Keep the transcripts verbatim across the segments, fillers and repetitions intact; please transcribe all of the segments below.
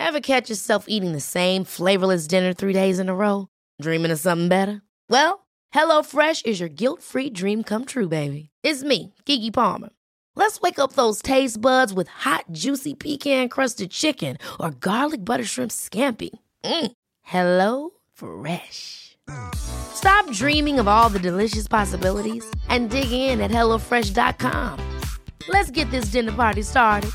Ever catch yourself eating the same flavorless dinner three days in a row? Dreaming of something better? Well, HelloFresh is your guilt-free dream come true, baby. It's me, Keke Palmer. Let's wake up those taste buds with hot, juicy pecan-crusted chicken or garlic butter shrimp scampi. Mm. Hello Fresh. Stop dreaming of all the delicious possibilities and dig in at hello fresh dot com. Let's get this dinner party started.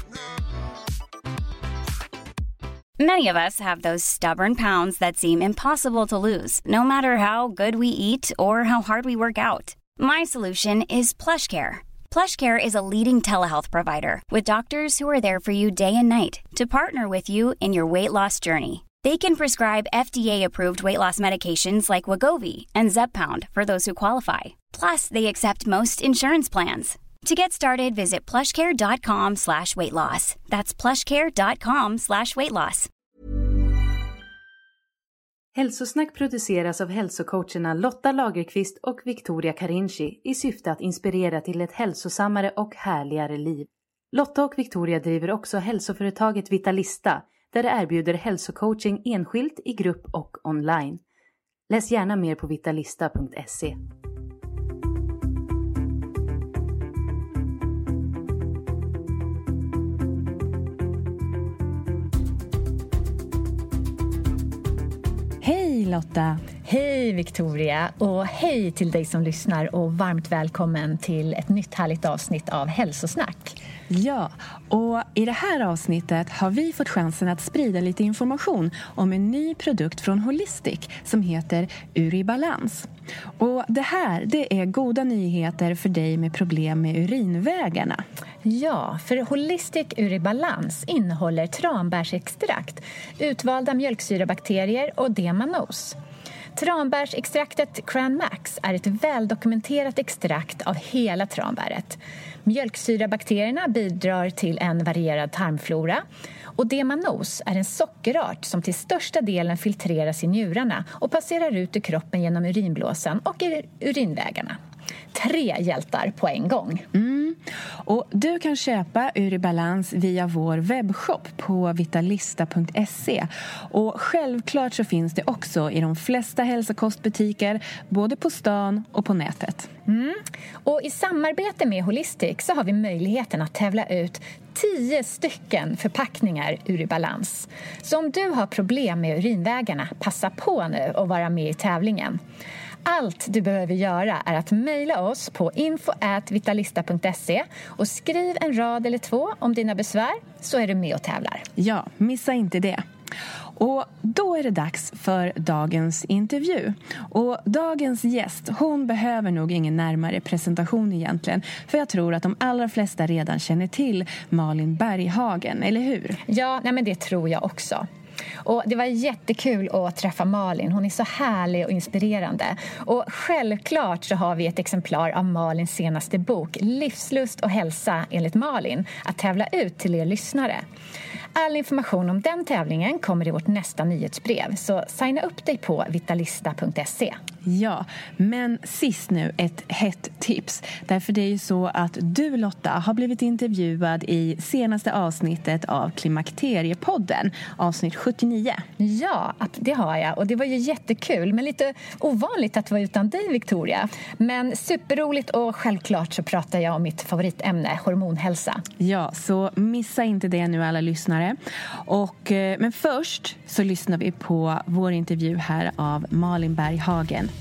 Many of us have those stubborn pounds that seem impossible to lose, no matter how good we eat or how hard we work out. My solution is PlushCare. PlushCare is a leading telehealth provider with doctors who are there for you day and night to partner with you in your weight loss journey. They can prescribe F D A-approved weight loss medications like Wegovy and Zepbound for those who qualify. Plus, they accept most insurance plans. To get started, visit plushcare.com slash weight loss. That's plushcare.com slash weight loss. Hälsosnack produceras av hälsocoacherna Lotta Lagerqvist och Victoria Carinci i syfte att inspirera till ett hälsosammare och härligare liv. Lotta och Victoria driver också hälsoföretaget Vitalista, där det erbjuder hälsocoaching enskilt, i grupp och online. Läs gärna mer på vitalista punkt se. Hej Lotta! Hej Victoria och hej till dig som lyssnar och varmt välkommen till ett nytt härligt avsnitt av Hälsosnack. Ja, och i det här avsnittet har vi fått chansen att sprida lite information om en ny produkt från Holistic som heter Uribalans. Och det här, det är goda nyheter för dig med problem med urinvägarna. Ja, för Holistic Uribalans innehåller tranbärsextrakt, utvalda mjölksyrabakterier och D-mannose. Tranbärsextraktet Cran Max är ett väldokumenterat extrakt av hela tranbäret. Mjölksyrabakterierna bidrar till en varierad tarmflora och D-mannose är en sockerart som till största delen filtreras i njurarna och passerar ut ur kroppen genom urinblåsan och i urinvägarna. Tre hjältar på en gång. Mm. Och du kan köpa Uribalans via vår webbshop på vitalista punkt se. Och självklart så finns det också i de flesta hälsokostbutiker, både på stan och på nätet. Mm. Och i samarbete med Holistic så har vi möjligheten att tävla ut tio stycken förpackningar Uribalans. Så om du har problem med urinvägarna, passa på nu och vara med i tävlingen. Allt du behöver göra är att mejla oss på info at vitalista punkt se och skriv en rad eller två om dina besvär, så är du med och tävlar. Ja, missa inte det. Och då är det dags för dagens intervju. Och dagens gäst, hon behöver nog ingen närmare presentation egentligen. För jag tror att de allra flesta redan känner till Malin Berghagen, eller hur? Ja, nej men det tror jag också. Och det var jättekul att träffa Malin. Hon är så härlig och inspirerande. Och självklart så har vi ett exemplar av Malins senaste bok Livslust och hälsa enligt Malin att tävla ut till er lyssnare. All information om den tävlingen kommer i vårt nästa nyhetsbrev. Så signa upp dig på vitalista punkt se. Ja, men sist nu ett hett tips. Därför det är ju så att du Lotta har blivit intervjuad i senaste avsnittet av Klimakteriepodden, avsnitt sjuttionio. Ja, det har jag och det var ju jättekul, men lite ovanligt att vara utan dig Victoria. Men superroligt och självklart så pratar jag om mitt favoritämne, hormonhälsa. Ja, så missa inte det nu alla lyssnare. Och, men först så lyssnar vi på vår intervju här av Malin Berghagen.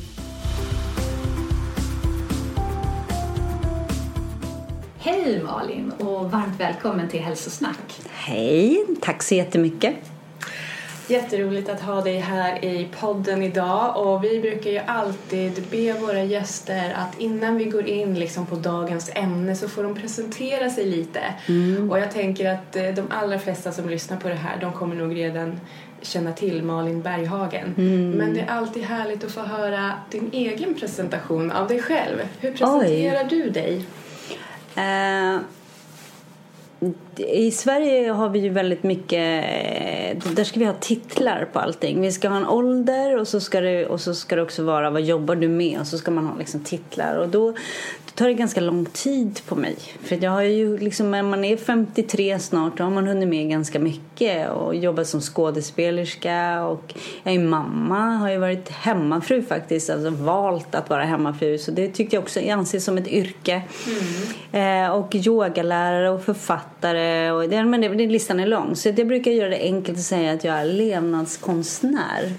Hej Malin och varmt välkommen till Hälsosnack. Hej, tack så jättemycket. Jätteroligt att ha dig här i podden idag, och vi brukar ju alltid be våra gäster att innan vi går in liksom på dagens ämne så får de presentera sig lite. Mm. Och jag tänker att de allra flesta som lyssnar på det här, de kommer nog redan känna till Malin Berghagen. Mm. Men det är alltid härligt att få höra din egen presentation av dig själv. Hur presenterar Oj. du dig? Uh... i Sverige har vi ju väldigt mycket, där ska vi ha titlar på allting. Vi ska ha en ålder och så ska det, och så ska det också vara vad jobbar du med, och så ska man ha liksom titlar, och då, då tar det ganska lång tid på mig. För jag har ju liksom, när man är femtiotre snart, då har man hunnit med ganska mycket och jobbat som skådespelerska, och jag är mamma, har ju varit hemmafru faktiskt, alltså valt att vara hemmafru, så det tyckte jag också anses som ett yrke. Mm. Eh, och yogalärare och författare, och det, men det, det, listan är lång, så jag brukar göra det enkelt att säga att jag är levnadskonstnär.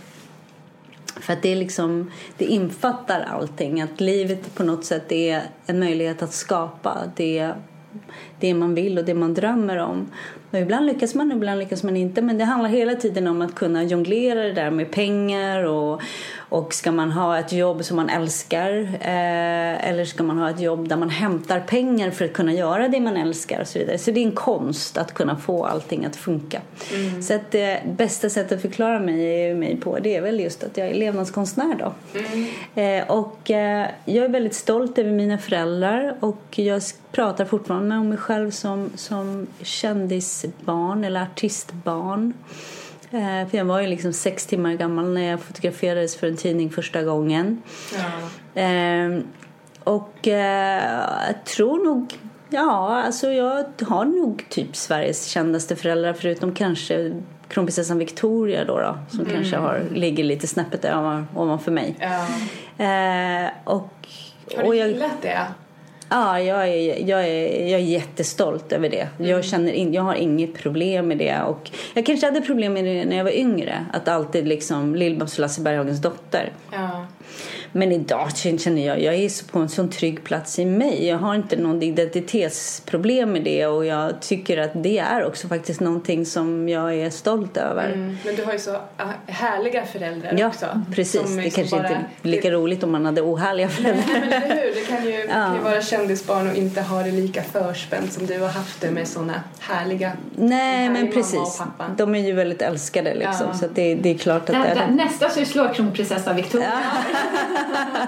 För att det är liksom, det infattar allting, att livet på något sätt är en möjlighet att skapa det, det man vill och det man drömmer om. Och ibland lyckas man, ibland lyckas man inte, men det handlar hela tiden om att kunna jonglera det där med pengar, och, och ska man ha ett jobb som man älskar, eh, eller ska man ha ett jobb där man hämtar pengar för att kunna göra det man älskar och så vidare. Så det är en konst att kunna få allting att funka. Mm. Så att det bästa sättet att förklara mig, mig på, det är väl just att jag är levnadskonstnär då. Mm. Eh, och eh, jag är väldigt stolt över mina föräldrar, och jag pratar fortfarande om mig själv som, som kändisbarn eller artistbarn. Eh, för jag var ju liksom sex timmar gammal när jag fotograferades för en tidning första gången. Ja. Eh, och eh, jag tror nog, ja, alltså jag har nog typ Sveriges kändaste föräldrar, förutom kanske kronprinsessan Victoria då, då som mm. kanske har, ligger lite snäppet ovan, ovanför mig. Ja. Eh, och, har du gillat det? Ja, jag är, jag, är, jag är jättestolt över det. Mm. Jag, känner in, jag har inget problem med det. Och jag kanske hade problem med det när jag var yngre. Att alltid liksom Lill-Babs och Lasse Berghagens dotter. Ja. Men idag känner jag, jag är så på en sån trygg plats i mig. Jag har inte någon identitetsproblem med det. Och jag tycker att det är också faktiskt någonting som jag är stolt över. Mm. Men du har ju så härliga föräldrar ja, också. Ja, precis. Det kanske bara... inte är lika det... roligt om man hade ohärliga föräldrar. Nej, men eller hur? Det kan ju, ja. kan ju vara kändisbarn och inte ha det lika förspänt som du har haft det med såna härliga. Nej, men precis. De är ju väldigt älskade liksom. Ja. Så att det, det är klart att Vänta, det är... Nästa så slår kronprinsessa Victoria. Ja.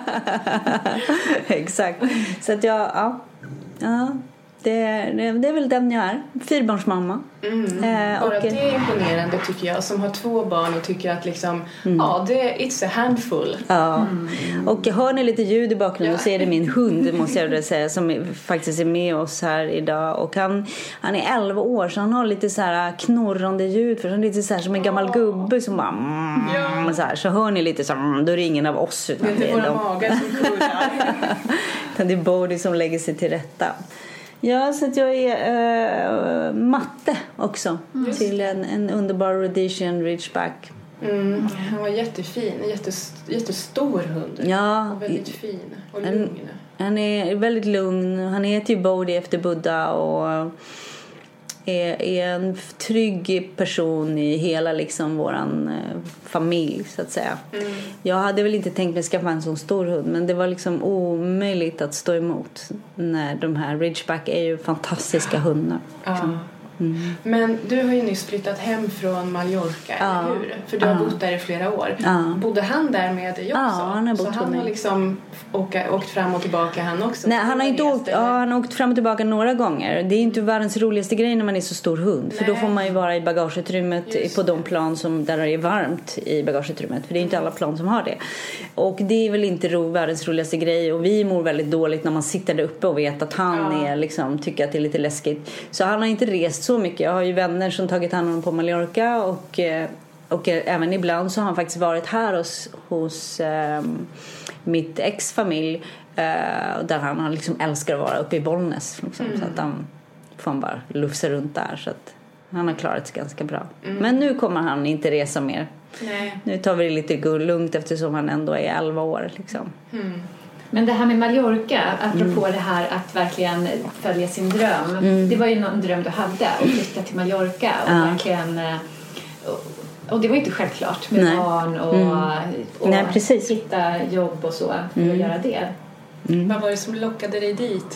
Exakt. Så att jag, ja, ja det, det, det är väl den jag är. Fyrbarnsmamma. Mm. Eh, Bara och, det är imponerande tycker jag, som har två barn och tycker att liksom, mm. ja, det, it's a handful. Ja. Mm. Och hör ni lite ljud i bakgrunden, ja. Så är det min hund, måste jag säga, som är, faktiskt är med oss här idag. Och han, han är elva år, så han har lite så här knorrande ljud, för han är lite så här som en gammal gubbe som bara mm, ja. så här, så hör ni lite så då är det ingen av oss, utan det är inte våra magar som kurrar. Utan det är Bodhi som lägger sig till rätta. Ja, så att jag är äh, matte också. Mm. Till en, en underbar Rhodesian Ridgeback. Mm. Han var jättefin, jättes, jättestor hund. Ja. Och väldigt fin och lugn. Han, han är väldigt lugn. Han heter ju Bodhi efter Buddha och är, är en trygg person i hela liksom våran eh, familj, så att säga. Mm. Jag hade väl inte tänkt mig skaffa en sån stor hund, men det var liksom omöjligt att stå emot när de här Ridgeback är ju fantastiska hundar. Liksom. Mm. Men du har ju nyss flyttat hem från Mallorca, ja. Eller hur? För du har ja. bott där i flera år. Ja. Bodde han där med dig också? Ja, han har bott. Så han har liksom åka, åkt fram och tillbaka han också? Nej, han har inte åkt, ja, han har åkt fram och tillbaka några gånger. Det är inte världens roligaste grej när man är så stor hund. Nej. För då får man ju vara i bagageutrymmet Just på de plan som, där det är varmt i bagageutrymmet. För det är inte alla plan som har det. Och det är väl inte ro, världens roligaste grej. Och vi mår väldigt dåligt när man sitter där uppe och vet att han ja. är, liksom, tycker att det är lite läskigt. Så han har inte rest så mycket. Jag har ju vänner som tagit hand om honom på Mallorca, och, och även ibland så har han faktiskt varit här hos, hos um, mitt ex-familj, uh, där han, han liksom älskar att vara uppe i Bollnäs liksom, mm. så att han får han bara lufsa runt där, så att han har klarat sig ganska bra. Mm. Men nu kommer han inte resa mer. Nej. Nu tar vi det lite lugnt eftersom han ändå är elva år liksom. Mm. Men det här med Mallorca, apropå mm. det här att verkligen följa sin dröm. Mm. Det var ju någon dröm du hade, att flytta till Mallorca. Och, ja. verkligen, och, och det var ju inte självklart med Nej. barn och, mm. och Nej, precis. hitta jobb och så för mm. att göra det. Mm. Vad var det som lockade dig dit?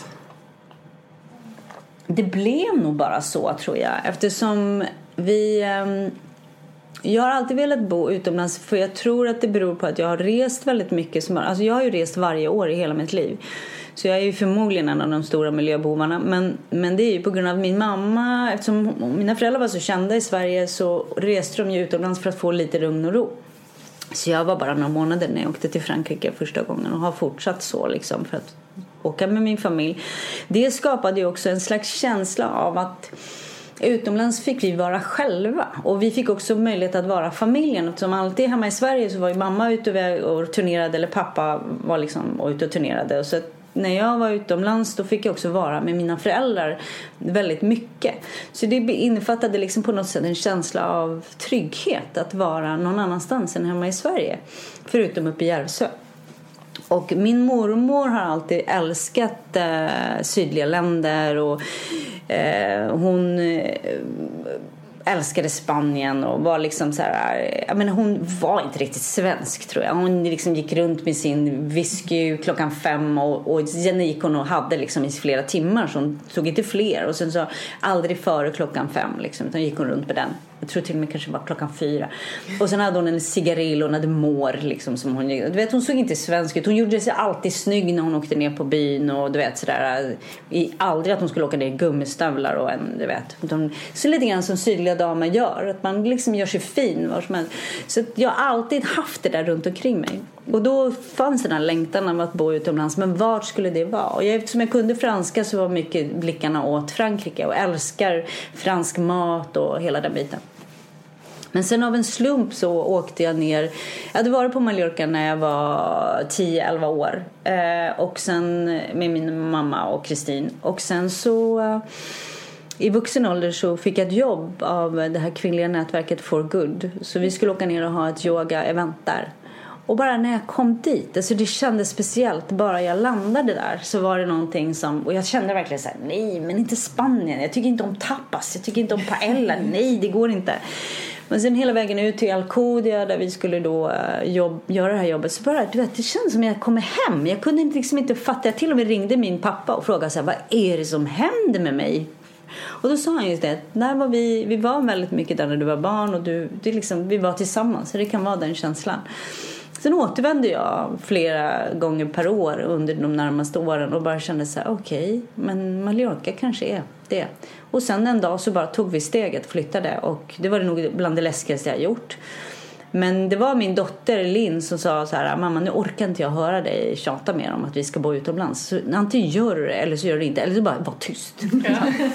Det blev nog bara så, tror jag. Eftersom vi... Um, Jag har alltid velat bo utomlands, för jag tror att det beror på att jag har rest väldigt mycket. Som, alltså jag har ju rest varje år i hela mitt liv. Så jag är ju förmodligen en av de stora miljöbovarna. Men, men det är ju på grund av min mamma. Eftersom mina föräldrar var så kända i Sverige så reste de ju utomlands för att få lite lugn och ro. Så jag var bara några månader när jag åkte till Frankrike första gången och har fortsatt så liksom för att åka med min familj. Det skapade ju också en slags känsla av att utomlands fick vi vara själva. Och vi fick också möjlighet att vara familjen. Som alltid hemma i Sverige så var ju mamma ute och turnerade eller pappa var liksom ute och turnerade. Och så när jag var utomlands då fick jag också vara med mina föräldrar väldigt mycket. Så det innefattade liksom på något sätt en känsla av trygghet att vara någon annanstans än hemma i Sverige. Förutom uppe i Järvsö. Och min mormor har alltid älskat eh, sydliga länder och eh, hon eh, älskade Spanien och var liksom så här, jag menar, hon var inte riktigt svensk tror jag. Hon liksom gick runt med sin whisky klockan fem och, och sen gick hon och hade liksom i flera timmar så hon tog inte fler och sen så aldrig före klockan fem liksom, utan gick hon runt med den. Jag tror till och med kanske var klockan fyra. Och sen hade hon en cigarill och hon hade mår liksom som hon, du vet, hon såg inte svensk ut. Hon gjorde sig alltid snygg när hon åkte ner på byn och du vet sådär, i, aldrig att hon skulle åka ner i gummistövlar och en, du vet. Utan, så lite grann som sydliga damer gör, att man liksom gör sig fin var som helst. Så jag har alltid haft det där runt omkring mig. Och då fanns den här längtan av att bo utomlands. Men vart skulle det vara? Och jag, eftersom jag kunde franska så var mycket blickarna åt Frankrike. Och älskar fransk mat och hela den biten. Men sen av en slump så åkte jag ner. Jag hade varit på Mallorca när jag var tio elva år. Eh, och sen med min mamma och Kristin. Och sen så... Eh, I vuxen ålder så fick jag ett jobb av det här kvinnliga nätverket For Good. Så vi skulle åka ner och ha ett yoga-event där. Och bara när jag kom dit, alltså det kändes speciellt. Bara jag landade där så var det någonting som... Och jag kände verkligen så här, nej men inte Spanien. Jag tycker inte om tapas, jag tycker inte om paella. Nej, det går inte. Men sen hela vägen ut till Alcudia där vi skulle då jobb, göra det här jobbet. Så bara, du vet, det känns som jag kommer hem. Jag kunde inte, liksom inte fatta. Jag till och med ringde min pappa och frågade så här, vad är det som händer med mig? Och då sa han just det, där var vi, vi var väldigt mycket där när du var barn och du, det liksom, vi var tillsammans, så det kan vara den känslan. Sen återvände jag flera gånger per år under de närmaste åren och bara kände så här, okej, okay, men Mallorca kanske är det. Och sen en dag så bara tog vi steget, flyttade och det var nog bland det läskigaste jag gjort. Men det var min dotter Linn som sa så här, mamma nu orkar inte jag höra dig tjata mer om att vi ska bo utomlands. Så antingen gör du det eller så gör du det inte. Eller så bara var tyst. Ja.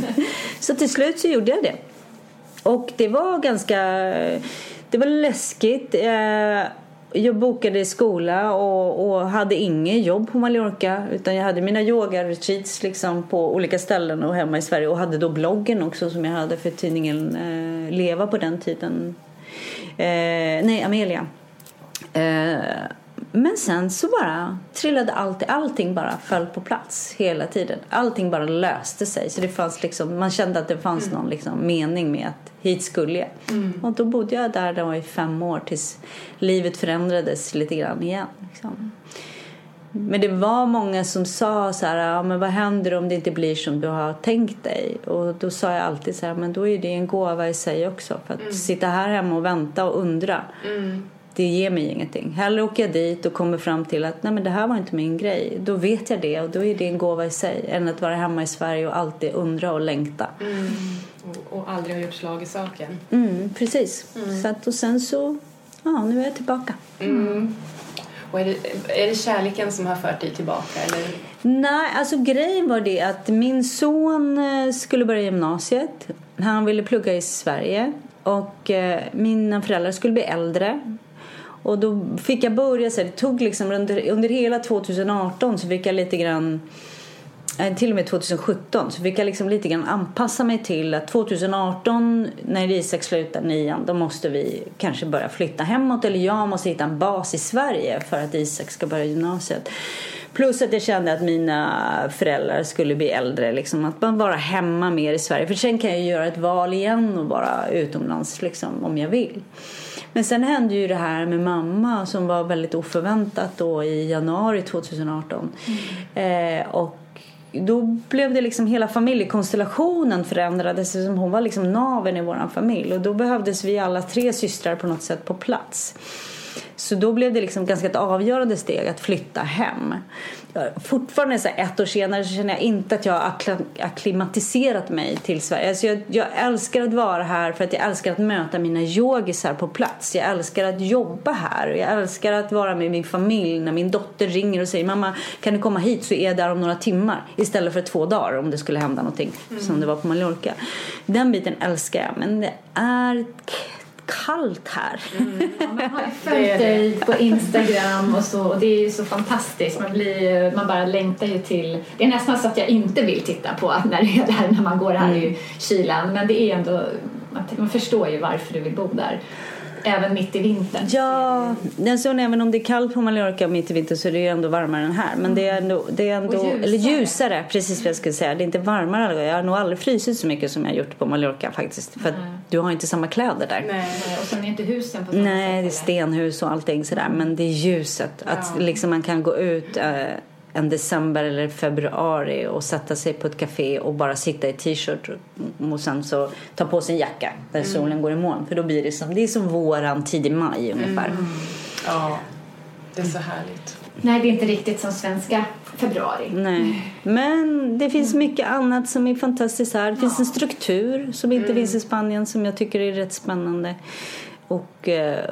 Så till slut så gjorde jag det. Och det var ganska, det var läskigt. Jag bokade skola och, och hade inget jobb på Mallorca. Utan jag hade mina yoga-retreats liksom på olika ställen och hemma i Sverige. Och hade då bloggen också som jag hade för tidningen eh, Leva på den tiden. Eh, nej, Amelia. Eh, men sen så bara trillade allt, allting bara föll på plats hela tiden. Allting bara löste sig. Så det fanns liksom, man kände att det fanns mm. någon liksom mening med att hit skulle jag. Mm. Och då bodde jag där, där var i fem år tills livet förändrades lite grann igen. Liksom. Men det var många som sa så här, ja, men vad händer om det inte blir som du har tänkt dig? Och då sa jag alltid så här, men då är det en gåva i sig också. För att mm. sitta här hemma och vänta och undra, mm. det ger mig ingenting. Hellre åker jag dit och kommer fram till att nej men det här var inte min grej. Då vet jag det och då är det en gåva i sig. Än att vara hemma i Sverige och alltid undra och längta. Mm. Och, och aldrig ha gjort slag i saken. Mm, precis. Mm. Så att, och sen så, ja nu är jag tillbaka. Mm. Och är det, är det kärleken som har fört dig tillbaka? Eller? Nej, alltså grejen var det att min son skulle börja gymnasiet. Han ville plugga i Sverige. Och eh, mina föräldrar skulle bli äldre. Och då fick jag börja så det tog liksom under, under hela tjugoarton så fick jag lite grann... Till och med tjugosjutton så fick jag liksom lite grann anpassa mig till att tjugoarton när Isak slutar nian då måste vi kanske börja flytta hemåt eller jag måste hitta en bas i Sverige för att Isak ska börja gymnasiet. Plus att jag kände att mina föräldrar skulle bli äldre liksom, att man vara hemma mer i Sverige för sen kan jag göra ett val igen och vara utomlands liksom, om jag vill. Men sen hände ju det här med mamma som var väldigt oförväntat då i januari tjugoarton mm. eh, och då blev det liksom hela familjekonstellationen förändrades. Hon var liksom naven i våran familj. Och då behövdes vi alla tre systrar på något sätt på plats. Så då blev det liksom ganska ett avgörande steg att flytta hem. Fortfarande så ett år senare så känner jag inte att jag har akklimatiserat mig till Sverige. Alltså jag, jag älskar att vara här för att jag älskar att möta mina yogisar på plats. Jag älskar att jobba här. Jag älskar att vara med min familj när min dotter ringer och säger mamma, kan du komma hit, så är jag där om några timmar istället för två dagar om det skulle hända någonting mm. som det var på Mallorca. Den biten älskar jag, men det är kallt här. Mm. Ja, man har ju följt dig på Instagram och så, och det är ju så fantastiskt. Man blir, man bara längtar ju till. Det är nästan så att jag inte vill titta på när det är där, när man går här mm. i kylan, men det är ändå, man förstår ju varför du vill bo där. Även mitt i vintern. Ja, alltså, även om det är kallt på Mallorca mitt i vintern så är det ju ändå varmare än här. Men det är ändå, det är ändå ljusare. Eller ljusare, precis vad jag skulle säga. Det är inte varmare. Jag har nog aldrig frysit så mycket som jag har gjort på Mallorca faktiskt. För att du har inte samma kläder där. Nej, och sen är inte husen på samma Nej, sätt. det är stenhus och allting sådär. Men det är ljuset. Att ja. liksom man kan gå ut äh, en december eller februari och sätta sig på ett café och bara sitta i t-shirt och sen så ta på sig en jacka där mm. solen går i moln, för då blir det som, det är som våran tidig maj ungefär. Mm. Ja, det är så härligt. Nej, det är inte riktigt som svenska februari. Nej, men det finns mycket annat som är fantastiskt här. Det finns en struktur som inte mm. finns i Spanien som jag tycker är rätt spännande. Och,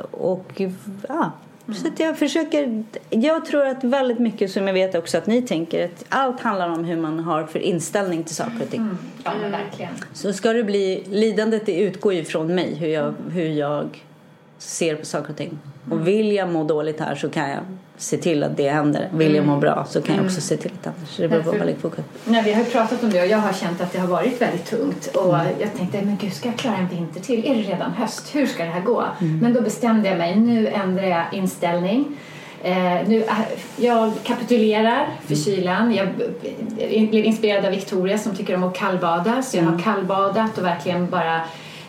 och ja, så att jag försöker, jag tror att väldigt mycket, som jag vet också att ni tänker, att allt handlar om hur man har för inställning till saker och ting. Mm. Ja, men verkligen. Så ska det bli, lidandet det utgår ju från mig, hur jag, hur jag ser på saker och ting. Och vill jag må dåligt här så kan jag se till att det händer. Vill jag må bra så kan jag också se till att annars. Så det behöver vara väldigt fokus. Nej, vi har ju pratat om det och jag har känt att det har varit väldigt tungt. Och mm. jag tänkte, men gud, ska jag klara en vinter till? Är det redan höst? Hur ska det här gå? Mm. Men då bestämde jag mig, nu ändrar jag inställning. Eh, nu, jag kapitulerar för kylan. Jag blev inspirerad av Victoria som tycker om att kallbada. Så jag har kallbadat och verkligen bara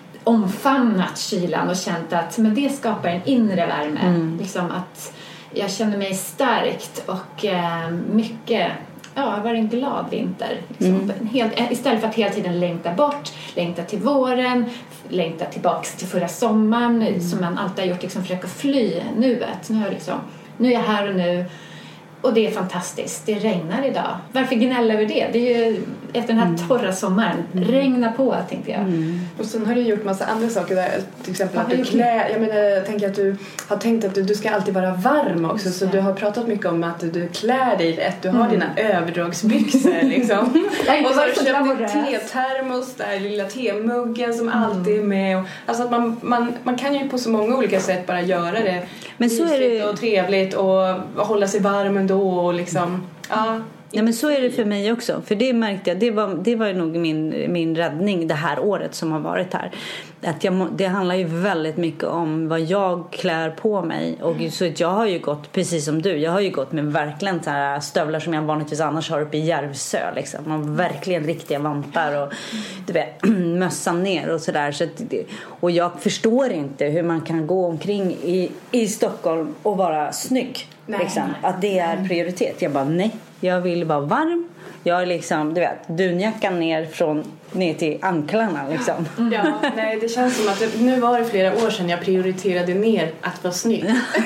omfamnat kylan och känt att men det skapar en inre värme. Mm. Liksom att jag känner mig stärkt och eh, mycket, ja, det var en glad vinter. Liksom. Mm. Helt, istället för att hela tiden längta bort, längta till våren, längta tillbaks till förra sommaren mm. som man alltid har gjort, liksom försöka fly nuet. Nu är, liksom, nu är jag här och nu. Och det är fantastiskt. Det regnar idag. Varför gnälla över det? Det är ju efter den här mm. torra sommaren. Mm. Regna på, tänkte jag. Mm. Och sen har du gjort massa andra saker där. Till exempel att du klär... Jag menar, jag tänker att du har tänkt att du, du ska alltid vara varm också. Så du har pratat mycket om att du klär dig rätt. Du har mm. dina överdragsbyxor liksom. Jag och så har du köpt din te-termos där. Lilla temuggen som mm. alltid är med. Och, alltså att man, man, man kan ju på så många olika sätt bara göra det. Men så är det... och trevligt och hålla sig varm ändå. Och liksom, ja. Ja, men så är det för mig också. För det märkte jag, det var, det var nog min, min räddning det här året som har varit här. Att jag, det handlar ju väldigt mycket om vad jag klär på mig. Och så att jag har ju gått, precis som du, jag har ju gått med verkligen så här stövlar som jag vanligtvis annars har uppe i Järvsö. Liksom. Man har verkligen riktiga vantar och du vet, mössan ner och sådär. Så och jag förstår inte hur man kan gå omkring i, i Stockholm och vara snygg. Nej, liksom. Att det är prioritet. Jag bara, nej. Jag vill vara varm. Jag är liksom, du vet, dunjackan ner från ner till anklarna liksom. Ja, nej, det känns som att det, nu var det flera år sedan jag prioriterade ner att vara snygg.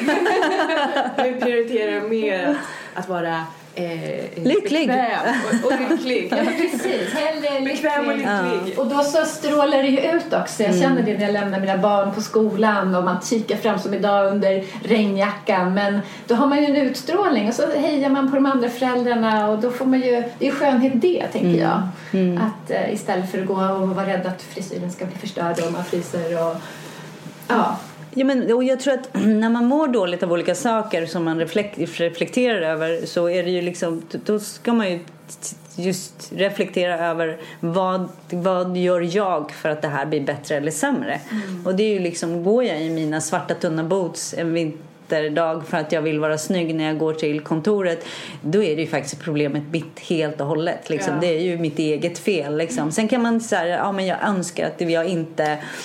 Nu prioriterar jag mer att, att vara Eh, lycklig och, och lycklig. Ja, precis. Hellre bekväm och lycklig. Ja. Och då så strålar det ju ut också. Jag känner det när jag lämnar mina barn på skolan och man kikar fram som idag under regnjackan. Men då har man ju en utstrålning och så hejar man på de andra föräldrarna och då får man ju, det är ju skönhet det, tänker mm. jag. Mm. Att eh, istället för att gå och vara rädd att frisyren ska bli förstörd och man fryser och ja. Ja, men, och jag tror att när man mår dåligt av olika saker som man reflek- reflekterar över, så är det ju liksom, då ska man ju just reflektera över vad, vad gör jag för att det här blir bättre eller sämre. Mm. Och det är ju liksom, går jag i mina svarta tunna boots en vinterdag för att jag vill vara snygg när jag går till kontoret, då är det ju faktiskt problemet mitt helt och hållet liksom. Ja. Det är ju mitt eget fel liksom. Sen kan man säga, ja men jag önskar att jag inte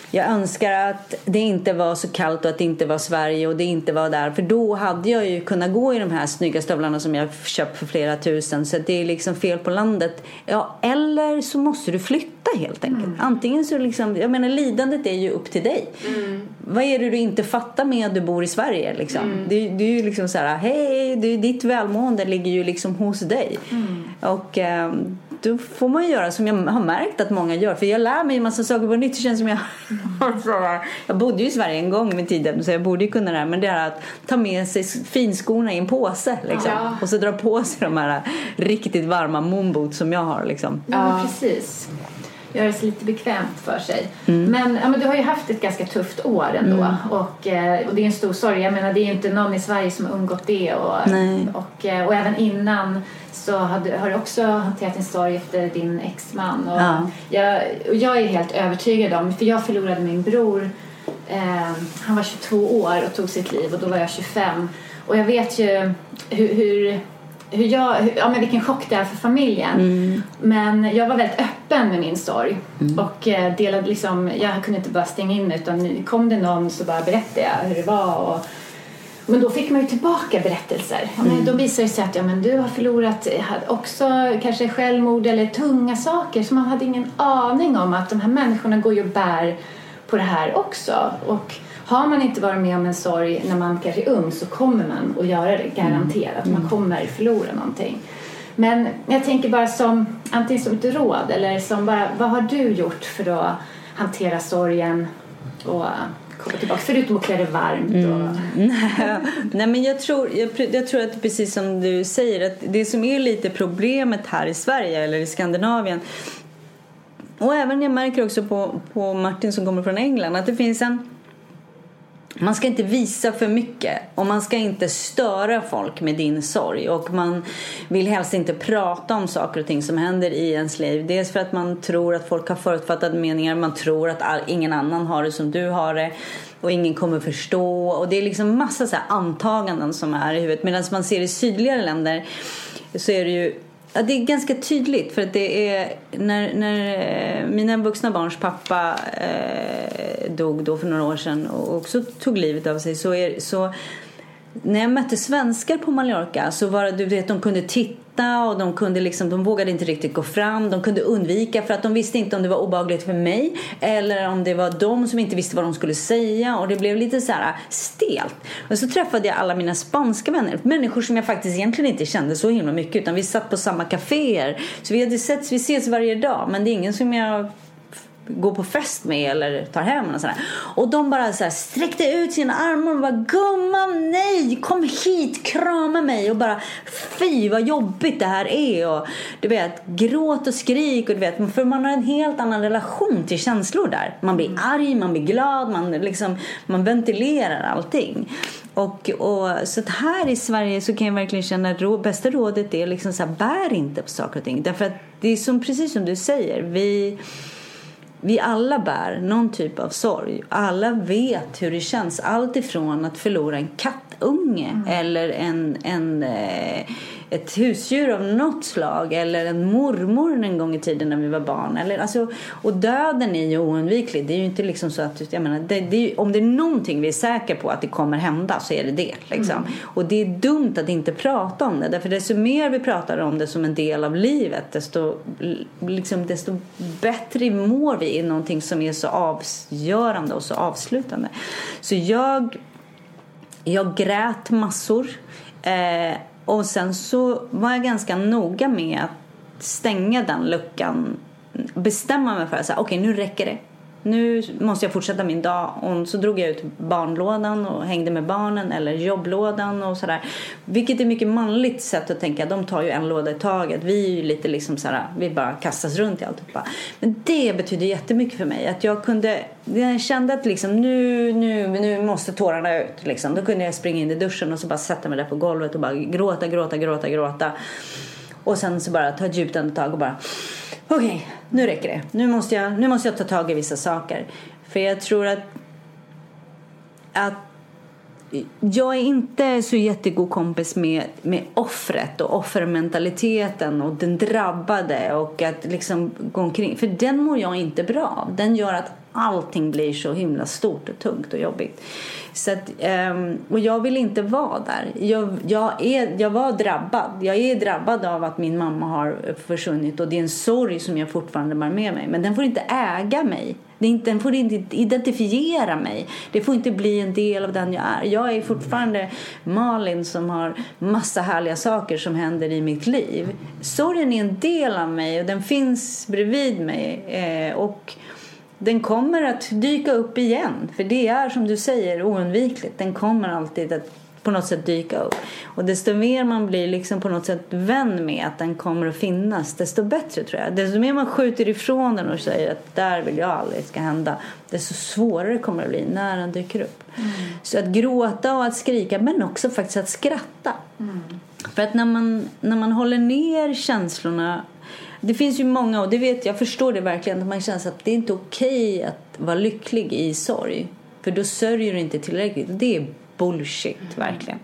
jag önskar att det inte var så kallt och att det inte var Sverige och det inte var där. För då hade jag ju kunnat gå i de här snygga stövlarna som jag köpt för flera tusen. Så det är liksom fel på landet. Ja, eller så måste du flytta helt enkelt. Mm. Antingen så liksom, jag menar lidandet är ju upp till dig. Mm. Vad är det du inte fattar med att du bor i Sverige liksom? Mm. Det, det är ju liksom så här, hej, det, ditt välmående ligger ju liksom hos dig. Mm. Och um, då får man göra som jag har märkt att många gör. För jag lär mig en massa saker på nytt. Det känns som jag har. Jag bodde ju i Sverige en gång med tiden. Så jag borde ju kunna det här. Men det är att ta med sig finskorna i en påse. Liksom. Ja. Och så dra på sig de här riktigt varma moonboots som jag har. Liksom. Ja, precis. Göra det lite bekvämt för sig. Mm. Men, ja, men du har ju haft ett ganska tufft år ändå. Mm. Och, och det är en stor sorg. Jag menar, det är ju inte någon i Sverige som har undgått det. Och, och, och även innan så hade, har du också hanterat en sorg efter din exman. Och ja. jag, och jag är helt övertygad om, för jag förlorade min bror. Eh, han var tjugotvå år och tog sitt liv. Och då var jag tjugofem. Och jag vet ju hur... hur Hur jag, hur, ja, men vilken chock det är för familjen. Mm. Men jag var väldigt öppen med min sorg. Mm. Och eh, delade liksom, jag kunde inte bara stänga in, utan kom det någon så bara berättade jag hur det var. Och, men då fick man ju tillbaka berättelser. Ja, men mm. Då visade det sig att ja, men du har förlorat också kanske självmord eller tunga saker. Så man hade ingen aning om att de här människorna går ju och bär på det här också. Och har man inte varit med om en sorg när man kanske är ung, så kommer man att göra det garanterat. Mm. Man kommer förlora någonting. Men jag tänker bara som antingen som ett råd eller som bara, vad har du gjort för att hantera sorgen och komma tillbaka, förutom att klä det varmt? Och... Mm. Nej, men jag tror, jag, jag tror att precis som du säger, att det som är lite problemet här i Sverige eller i Skandinavien, och även jag märker också på, på Martin som kommer från England, att det finns en, man ska inte visa för mycket och man ska inte störa folk med din sorg, och man vill helst inte prata om saker och ting som händer i ens liv. Dels för att man tror att folk har förutfattade meningar, man tror att all, ingen annan har det som du har det och ingen kommer förstå, och det är liksom massa så här antaganden som är i huvudet. Medan man ser i sydligare länder så är det ju, ja, det är ganska tydligt, för att det är när, när mina vuxna barns pappa eh, dog då för några år sedan och också tog livet av sig, så, är, så när jag mötte svenskar på Mallorca så var det, du vet, de kunde titta och de kunde liksom, de vågade inte riktigt gå fram, de kunde undvika för att de visste inte om det var obehagligt för mig eller om det var de som inte visste vad de skulle säga, och det blev lite så här stelt. Och så träffade jag alla mina spanska vänner, människor som jag faktiskt egentligen inte kände så himla mycket, utan vi satt på samma kaféer, så vi hade setts, vi ses varje dag, men det är ingen som jag går på fest med eller tar hem och sådär. Och de bara så här sträckte ut sina armar och bara, gumman, nej, kom hit, krama mig, och bara, fy vad jobbigt det här är, och du vet, gråt och skrik, och du vet, för man har en helt annan relation till känslor där. Man blir arg, man blir glad, man liksom, man ventilerar allting. Och, och så att här i Sverige så kan jag verkligen känna att rå, bästa rådet är liksom så här, bär inte på saker och ting, därför att det är som, precis som du säger, vi Vi alla bär någon typ av sorg. Alla vet hur det känns. Allt ifrån att förlora en kattunge mm. eller en, en, ett husdjur av något slag, eller en mormor en gång i tiden när vi var barn. Eller, alltså, och döden är ju oundviklig. Det är ju inte liksom så att, jag menar, det, det är ju, om det är någonting vi är säkra på att det kommer hända, så är det det. Liksom. Mm. Och det är dumt att inte prata om det. Därför desto mer vi pratar om det som en del av livet, desto, liksom, desto bättre mår vi i någonting som är så avgörande och så avslutande. Så jag, jag grät massor. Eh, och sen så var jag ganska noga med att stänga den luckan. Bestämma mig för att säga, okej, nu räcker det. Nu måste jag fortsätta min dag. Och så drog jag ut barnlådan och hängde med barnen, eller jobblådan och sådär. Vilket är mycket manligt sätt att tänka. De tar ju en låda i taget. Vi är ju lite liksom sådär, vi bara kastas runt i allt. Men det betyder jättemycket för mig. Att jag kunde, jag kände att liksom, nu, nu, nu måste tårarna ut. Liksom. Då kunde jag springa in i duschen och så bara sätta mig där på golvet och bara gråta, gråta, gråta, gråta. Och sen så bara ta ett djupt andetag och bara, okej, okay, nu räcker det. Nu måste jag, nu måste jag ta tag i vissa saker. För jag tror att, att jag är inte så jättegod kompis med, med offret och offermentaliteten och den drabbade, och att liksom gå omkring. För den mår jag inte bra av. Den gör att allting blir så himla stort och tungt och jobbigt. Så att, um, och jag vill inte vara där. Jag, jag, är, jag var drabbad. Jag är drabbad av att min mamma har försvunnit. Och det är en sorg som jag fortfarande bär med mig. Men den får inte äga mig. Det är inte, den får inte identifiera mig. Det får inte bli en del av den jag är. Jag är fortfarande Malin som har massa härliga saker som händer i mitt liv. Sorgen är en del av mig och den finns bredvid mig. Eh, och den kommer att dyka upp igen. För det är, som du säger, oundvikligt. Den kommer alltid att på något sätt dyka upp. Och desto mer man blir liksom på något sätt vän med att den kommer att finnas, desto bättre tror jag. Desto mer man skjuter ifrån den och säger att där vill jag aldrig ska hända, desto svårare kommer det bli när den dyker upp. Mm. Så att gråta och att skrika, men också faktiskt att skratta. Mm. För att när man, när man håller ner känslorna, det finns ju många, och det vet jag, förstår det verkligen, att man känner att det är inte okej att vara lycklig i sorg. För då sörjer du inte tillräckligt. Det är bullshit, verkligen.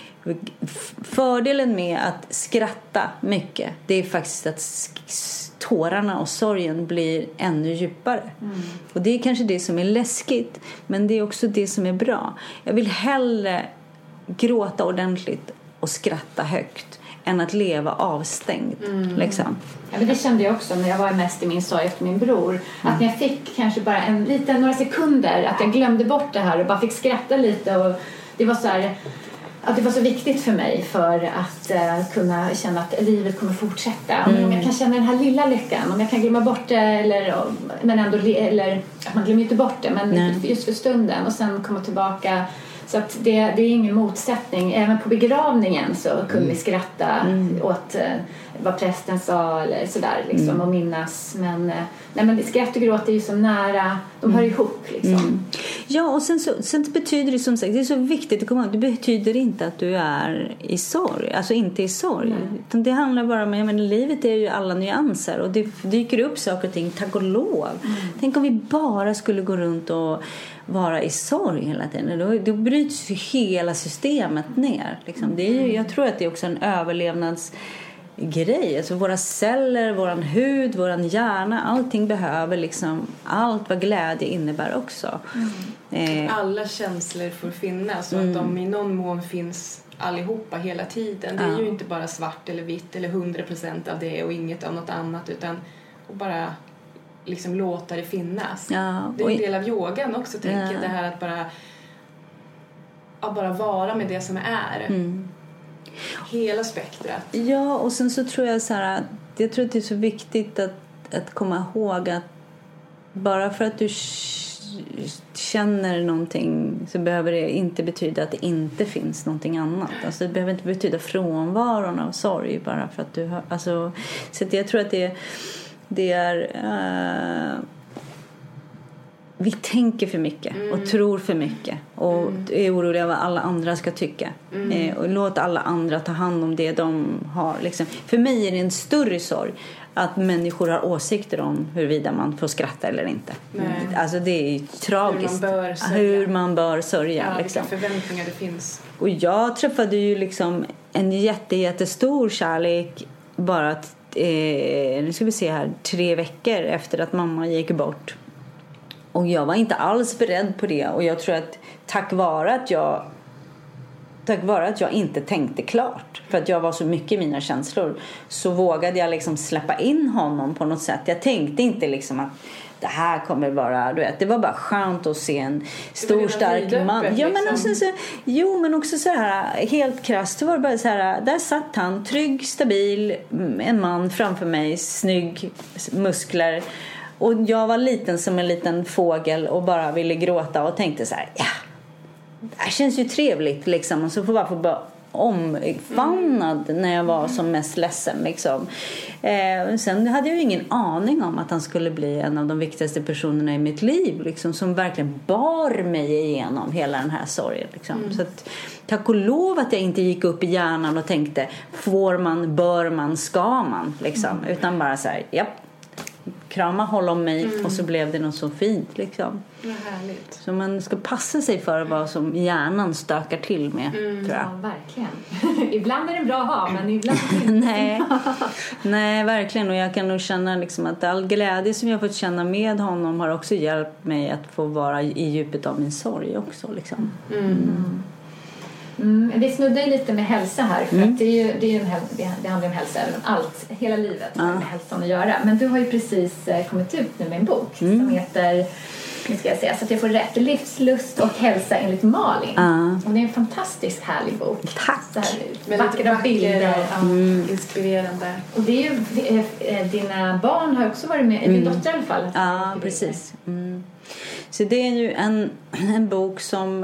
Fördelen med att skratta mycket, det är faktiskt att tårarna och sorgen blir ännu djupare. Mm. Och det är kanske det som är läskigt, men det är också det som är bra. Jag vill hellre gråta ordentligt och skratta högt än att leva avstängd. Mm. Liksom. Ja, men det kände jag också när jag var mest i min sorg efter min bror. Mm. Att när jag fick kanske bara en liten, några sekunder, att jag glömde bort det här och bara fick skratta lite. Och det var så här, att det var så viktigt för mig för att uh, kunna känna att livet kommer fortsätta. Mm. Om jag kan känna den här lilla lyckan, om jag kan glömma bort det, eller, men ändå, eller att man glömmer inte bort det, men Nej. just för stunden, och sen komma tillbaka. Så att det, det är ingen motsättning. Även på begravningen så kunde mm. vi skratta mm. åt uh, vad prästen sa eller sådär liksom, mm. och minnas. Men, uh, nej, men skratt och gråt är ju så nära, de hör ihop liksom. Mm. Ja, och sen, så, sen betyder det som sagt, det är så viktigt att komma ihåg, det betyder inte att du är i sorg, alltså inte i sorg. Mm. Utan det handlar bara om, jag menar, livet är ju alla nyanser och det dyker upp saker och ting, tack och lov. Mm. Tänk om vi bara skulle gå runt och vara i sorg hela tiden. Då, då bryts ju hela systemet ner. Liksom. Det är ju, jag tror att det är också en överlevnadsgrej. Alltså våra celler, våran hud, våran hjärna, allting behöver liksom, allt vad glädje innebär också. Mm. Eh. Alla känslor får finnas och mm. att de i någon mån finns allihopa hela tiden. Det är ja. ju inte bara svart eller vitt eller hundra procent av det och inget av något annat, utan och bara liksom låta det finnas. Ja, det är en del av yogan också, tänker jag. Ja. Det här att bara, att bara vara med det som är. Mm. Hela spektrat. Ja, och sen så tror jag så här, jag tror att det är så viktigt att, att komma ihåg att bara för att du känner någonting så behöver det inte betyda att det inte finns någonting annat. Alltså det behöver inte betyda frånvaron av sorg bara för att du har, alltså, så att jag tror att det Det är uh, vi tänker för mycket mm. och tror för mycket och mm. är oroliga vad alla andra ska tycka. Mm. Eh, och låt alla andra ta hand om det de har. Liksom. För mig är det en större sorg att människor har åsikter om huruvida man får skratta eller inte. Nej. Alltså det är tragiskt. Hur man bör sörja. Hur man bör sörja ja, liksom. Vilka förväntningar det finns. Och jag träffade ju liksom en jätte, jättestor kärlek bara att Eh, nu ska vi se här, tre veckor efter att mamma gick bort. Och jag var inte alls beredd på det. Och jag tror att tack vare att jag tack vare att jag inte tänkte klart, för att jag var så mycket i mina känslor, så vågade jag liksom släppa in honom på något sätt. Jag tänkte inte liksom att det här kommer vara, du vet, det var bara skönt att se en stor stark man. Ja, liksom. Men också så, jo, men också så här helt krasst, så var det bara så här, där satt han trygg, stabil, en man framför mig, snygg, muskler, och jag var liten som en liten fågel och bara ville gråta och tänkte så här, ja, det här känns ju trevligt liksom, och så får bara få bara omfamnad när jag var som mest ledsen liksom. Eh, sen hade jag ju ingen aning om att han skulle bli en av de viktigaste personerna i mitt liv liksom, som verkligen bar mig igenom hela den här sorgen liksom. Mm. Så att, tack och lov att jag inte gick upp i hjärnan och tänkte får man, bör man, ska man liksom. Mm. Utan bara så här, japp, krama, hålla om mig Mm. och så blev det något så fint liksom. Vad härligt. Så man ska passa sig för vad som hjärnan stökar till med, Mm. tror jag. Ja, verkligen. Ibland är den bra att ha, men ibland inte. Nej. Nej, verkligen. Och jag kan nog känna liksom att all glädje som jag fått känna med honom har också hjälpt mig att få vara i djupet av min sorg också. Liksom. Mm. Mm. Mm, vi snuddar ju lite med hälsa här, för Mm. att det, är ju, det, är ju en häl- det det handlar om hälsa, även om allt, hela livet har Ja. med hälsan att göra. Men du har ju precis eh, kommit ut nu med en bok Mm. som heter, nu ska jag säga så att jag får rätt, Livslust och hälsa enligt Malin. Ja. Och det är en fantastiskt härlig bok. Tack. Så här, Väldigt vackra bilder. Ja, Mm. inspirerande. Och det är ju, eh, eh, dina barn har också varit med, din dotter i alla fall. Ja, precis. Mm. Så det är ju en, en bok som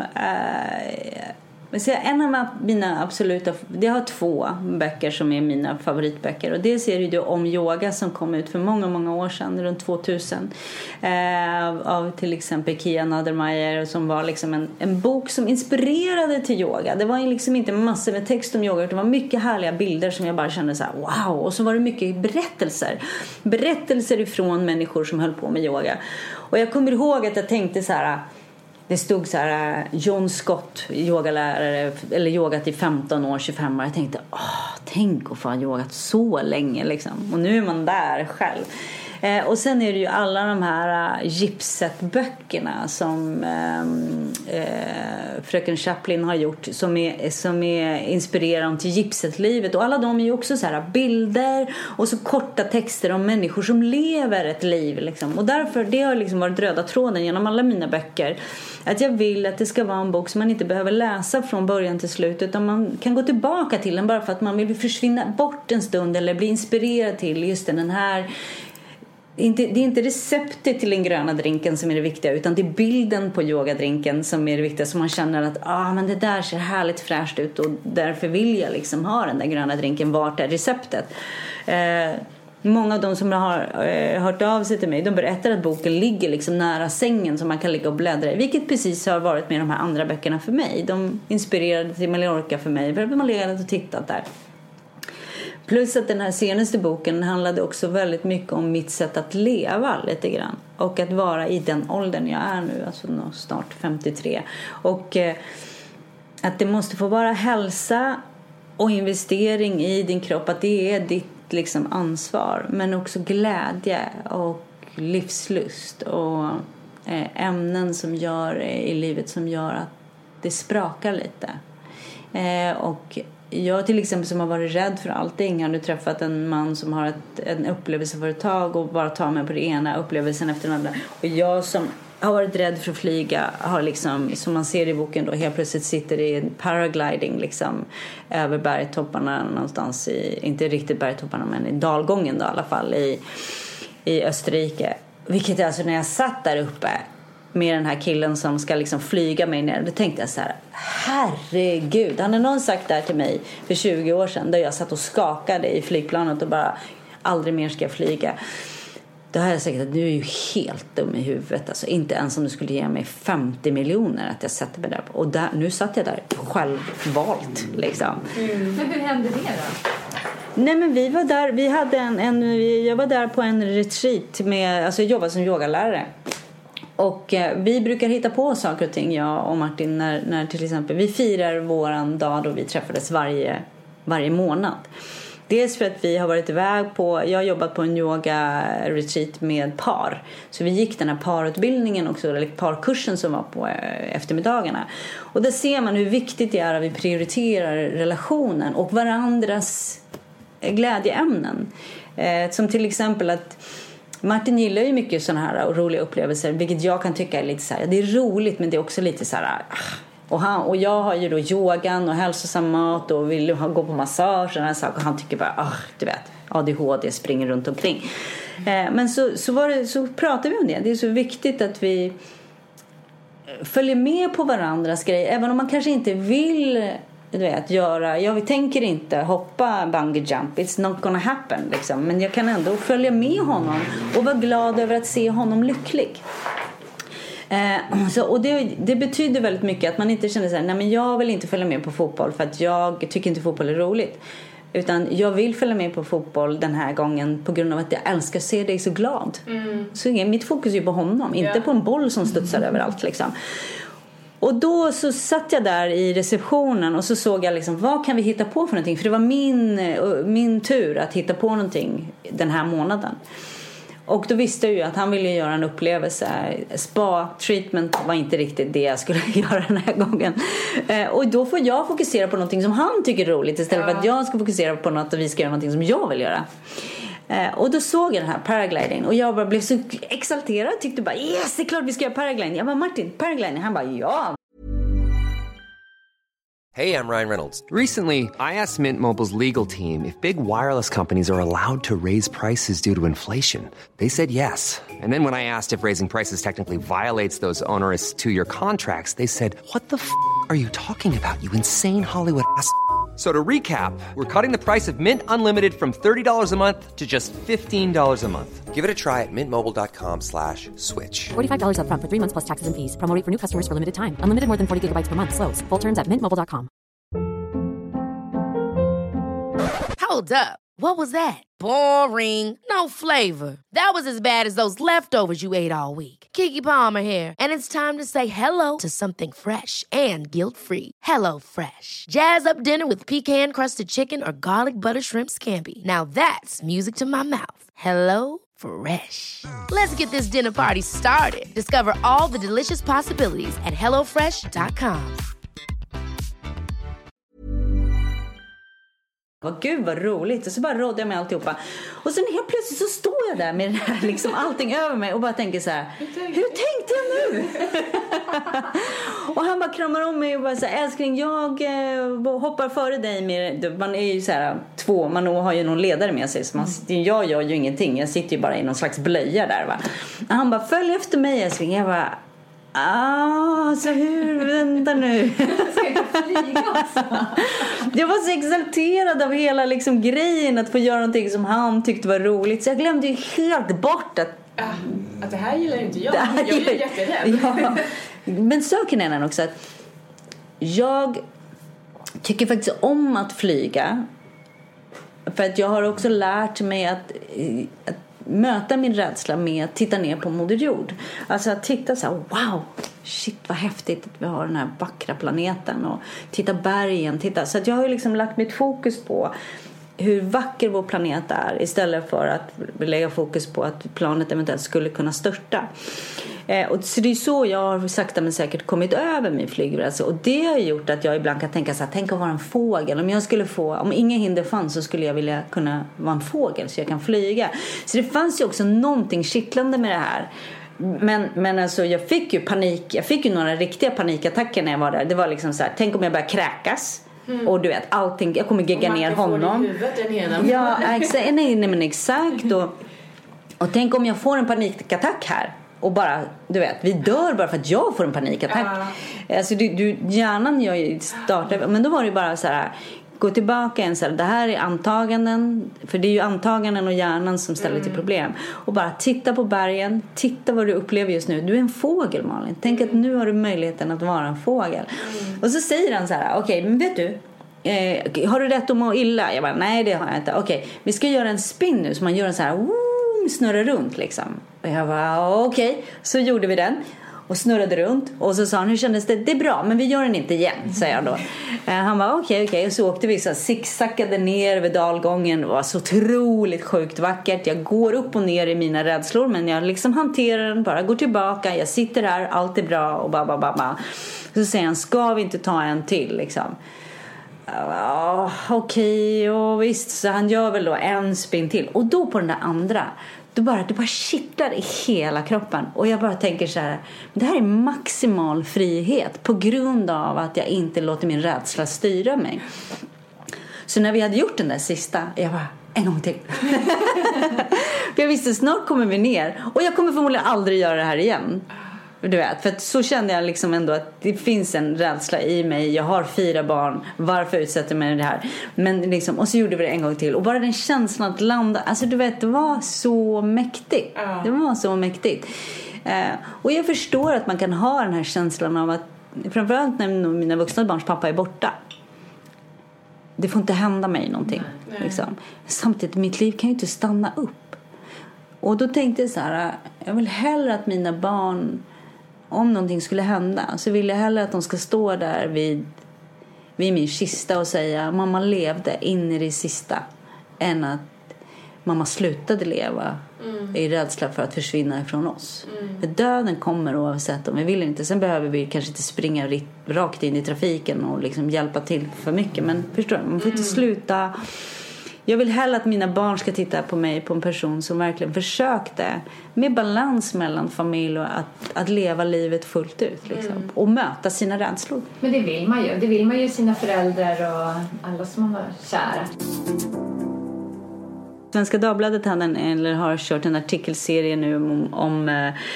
eh, en av mina absoluta, det har två böcker som är mina favoritböcker, och det ser du om yoga som kom ut för många många år sedan, runt tvåtusen, eh, av till exempel Kia Nadermeyer, som var liksom en, en bok som inspirerade till yoga. Det var liksom inte massor med text om yoga, utan det var mycket härliga bilder som jag bara kände så här, wow, och så var det mycket berättelser berättelser ifrån människor som höll på med yoga. Och jag kommer ihåg att jag tänkte så här, det stod så här, John Scott, yogalärare, eller yogat i femton år, tjugofem år. Jag tänkte, åh, tänk att få ha yogat så länge liksom. Och nu är man där själv. Eh, och sen är det ju alla de här uh, Gipset-böckerna som eh, eh, fröken Chaplin har gjort, som är, som är inspirerande till Gipset-livet. Och alla de är ju också så här bilder och så korta texter om människor som lever ett liv liksom. Och därför, det har liksom varit röda tråden genom alla mina böcker, att jag vill att det ska vara en bok som man inte behöver läsa från början till slut, utan man kan gå tillbaka till den bara för att man vill försvinna bort en stund eller bli inspirerad till just den här. Inte, det är inte receptet till den gröna drinken som är det viktiga, utan det är bilden på yogadrinken som är det viktiga, så man känner att ah, men det där ser härligt fräscht ut och därför vill jag liksom ha den där gröna drinken. Vart är receptet? Eh, många av de som har eh, hört av sig till mig, de berättar att boken ligger liksom nära sängen som man kan ligga och bläddra i, vilket precis har varit med de här andra böckerna för mig. De inspirerade till Mallorca för mig, för man legat och tittat där. Plus att den här senaste boken handlade också väldigt mycket om mitt sätt att leva lite grann. Och att vara i den åldern jag är nu, alltså snart femtiotre. Och eh, att det måste få vara hälsa och investering i din kropp. Att det är ditt liksom, ansvar. Men också glädje och livslust. Och eh, ämnen som gör i livet som gör att det sprakar lite. Eh, och jag till exempel som har varit rädd för allting har nu träffat en man som har ett en upplevelseföretag och bara tar mig på det ena upplevelsen efter den andra. Och jag som har varit rädd för att flyga har liksom, som man ser i boken då, helt plötsligt sitter i en paragliding liksom över bergtopparna någonstans i, inte riktigt bergtopparna men i dalgången då i alla fall i, i Österrike. Vilket alltså när jag satt där uppe med den här killen som ska liksom flyga mig ner, då tänkte jag så här, herregud, han har någon sagt där till mig för tjugo år sedan, där jag satt och skakade i flygplanet och bara, aldrig mer ska jag flyga. Då har jag sagt att du är ju helt dum i huvudet, alltså inte ens om du skulle ge mig femtio miljoner att jag sätter mig där på. Och där, nu satt jag där självvalt liksom. Mm. Men hur hände det då? Nej, men vi var där, vi hade en, en jag var där på en retreat med, alltså jag jobbade som yogalärare. Och eh, vi brukar hitta på saker och ting, jag och Martin, när, när till exempel vi firar våran dag då vi träffades varje, varje månad. Dels för att vi har varit iväg på, jag har jobbat på en yoga-retreat med par. Så vi gick den här parutbildningen också, eller parkursen som var på eh, eftermiddagarna. Och där ser man hur viktigt det är att vi prioriterar relationen och varandras glädjeämnen. Eh, som till exempel att Martin gillar ju mycket sådana här roliga upplevelser, vilket jag kan tycka är lite så här, det är roligt men det är också lite så här, och, han, och jag har ju då yogan och hälsosam mat och vill ha, gå på massage och sådana saker, och han tycker bara, ah, du vet, A D H D springer runt omkring. Eh, men så, så, var det, så pratade vi om det, det är så viktigt att vi följer med på varandras grejer, även om man kanske inte vill, du vet, göra, jag tänker inte hoppa bungee jump, it's not gonna happen liksom. Men jag kan ändå följa med honom och vara glad över att se honom lycklig. Eh, så, och det, det betyder väldigt mycket att man inte känner så här, nej men jag vill inte följa med på fotboll för att jag tycker inte fotboll är roligt. Utan jag vill följa med på fotboll den här gången på grund av att jag älskar att se dig så glad. Mm. Så mitt fokus är ju på honom, inte yeah. på en boll som studsar mm. överallt liksom. Och då så satt jag där i receptionen och så såg jag liksom, vad kan vi hitta på för någonting? För det var min, min tur att hitta på någonting den här månaden. Och då visste jag ju att han ville göra en upplevelse. Spa-treatment var inte riktigt det jag skulle göra den här gången. Eh, och då får jag fokusera på någonting som han tycker är roligt istället ja. för att jag ska fokusera på något och vi ska göra någonting som jag vill göra. Eh, och då såg jag den här paragliding och jag bara blev så exalterad. Tyckte bara, yes, det är klart vi ska göra paragliding. Jag bara, Martin, paragliding. Han bara, ja. Hey, I'm Ryan Reynolds. Recently, I asked Mint Mobile's legal team if big wireless companies are allowed to raise prices due to inflation. They said yes. And then when I asked if raising prices technically violates those onerous two-year contracts, they said, what the f*** are you talking about, you insane Hollywood ass f- So to recap, we're cutting the price of Mint Unlimited from thirty dollars a month to just fifteen dollars a month. Give it a try at mintmobile.com slash switch. forty-five dollars up front for three months plus taxes and fees. Promo rate for new customers for limited time. Unlimited more than forty gigabytes per month. Slows full terms at mint mobile dot com. Hold up. What was that? Boring. No flavor. That was as bad as those leftovers you ate all week. Keke Palmer here, and it's time to say hello to something fresh and guilt-free. Hello Fresh. Jazz up dinner with pecan-crusted chicken or garlic butter shrimp scampi. Now that's music to my mouth. Hello Fresh. Let's get this dinner party started. Discover all the delicious possibilities at hello fresh dot com. Vad gud vad roligt. Och så bara rådde jag med alltihopa. Och sen helt plötsligt så står jag där med den här, liksom allting över mig och bara tänker så här: hur tänkte jag nu? Och han bara kramar om mig och bara så här: älskling, jag eh, hoppar före dig med, man är ju så här två, man har ju någon ledare med sig så man, jag gör ju ingenting, jag sitter ju bara i någon slags blöja där va. Och han bara, följ efter mig älskling. Jag bara, ah, så hur, vänta nu. Ska jag flyga också? Jag var så exalterad av hela liksom grejen att få göra någonting som han tyckte var roligt. Så jag glömde ju helt bort att ja, att det här gillar inte jag. Jag är ju jätterädd. Ja. Men saken är den också att jag tycker faktiskt om att flyga. För att jag har också lärt mig att, att möta min rädsla med att titta ner på Moder Jord. Alltså att titta så här, wow, shit vad häftigt att vi har den här vackra planeten och titta bergen, titta. Så att jag har ju liksom lagt mitt fokus på hur vacker vår planet är istället för att lägga fokus på att planet eventuellt skulle kunna störta. Eh, och så det är så jag har sakta men säkert kommit över min flygrädsla. Och det har gjort att jag ibland kan tänka så här, tänk att vara en fågel. Om jag skulle få, om inga hinder fanns så skulle jag vilja kunna vara en fågel så jag kan flyga. Så det fanns ju också någonting kittlande med det här. Men, men alltså jag fick ju panik, jag fick ju några riktiga panikattacker när jag var där. Det var liksom så här, tänk om jag börjar kräkas. Mm. Och du vet, allting, jag kommer gegga ner honom. Ja, exakt, nej, nej men exakt. Och, och tänk om jag får en panikattack här. Och bara, du vet, vi dör bara för att jag får en panikattack. Ja. Alltså du, du, hjärnan gör ju startar, men då var det bara så här, gå tillbaka en så här, det här är antaganden, för det är ju antaganden och hjärnan som ställer mm. till problem. Och bara titta på bergen, titta vad du upplever just nu. Du är en fågel, Malin. Tänk mm. att nu har du möjligheten att vara en fågel. Mm. Och så säger han så här, okej, okay, men vet du, eh, har du rätt att må illa? Jag bara, nej det har jag inte. Okej, okay, vi ska göra en spin nu, så man gör en så här, woo, snurrar runt liksom. Och jag bara, okej, okay. Så gjorde vi den. Och snurrade runt. Och så sa han, hur kändes det? Det är bra, men vi gör den inte igen, säger jag då. Han bara, okej, okay, okej. Okay. Och så åkte vi så zigzackade ner vid dalgången. Det var så otroligt sjukt vackert. Jag går upp och ner i mina rädslor. Men jag liksom hanterar den, bara går tillbaka. Jag sitter här, allt är bra. Och bara, bara, bara. Så säger han, ska vi inte ta en till liksom? Oh, okej, okay, och visst. Så han gör väl då en spin till. Och då på den där andra, då bara, det bara kittlar i hela kroppen. Och jag bara tänker så här, det här är maximal frihet på grund av att jag inte låter min rädsla styra mig. Så när vi hade gjort den där sista, jag bara, en gång till. För jag visste, snart kommer vi ner. Och jag kommer förmodligen aldrig göra det här igen. Du vet, för att så kände jag liksom ändå att det finns en rädsla i mig. Jag har fyra barn, varför utsätter jag mig för det här? Men liksom, och så gjorde vi det en gång till. Och bara den känslan att landa, alltså du vet, det var så mäktigt. Det var så mäktigt. eh, Och jag förstår att man kan ha den här känslan av att, framförallt när mina vuxna barns pappa är borta, det får inte hända mig någonting. Nej. Liksom. Samtidigt, mitt liv kan ju inte stanna upp. Och då tänkte jag så här, jag vill hellre att mina barn, om någonting skulle hända, så vill jag hellre att de ska stå där vid, vid min kista och säga, mamma levde in i det sista, än att mamma slutade leva mm. i rädsla för att försvinna ifrån oss. Mm. För döden kommer oavsett om vi vill inte. Sen behöver vi kanske inte springa rakt in i trafiken och liksom hjälpa till för mycket. Men förstår du, man får mm. inte sluta. Jag vill hellre att mina barn ska titta på mig, på en person som verkligen försökte med balans mellan familj och att, att leva livet fullt ut. Liksom, mm. och möta sina rädslor. Men det vill man ju. Det vill man ju sina föräldrar och alla som man har kära. Svenska Dagbladet hade en, eller har kört en artikelserie nu om, om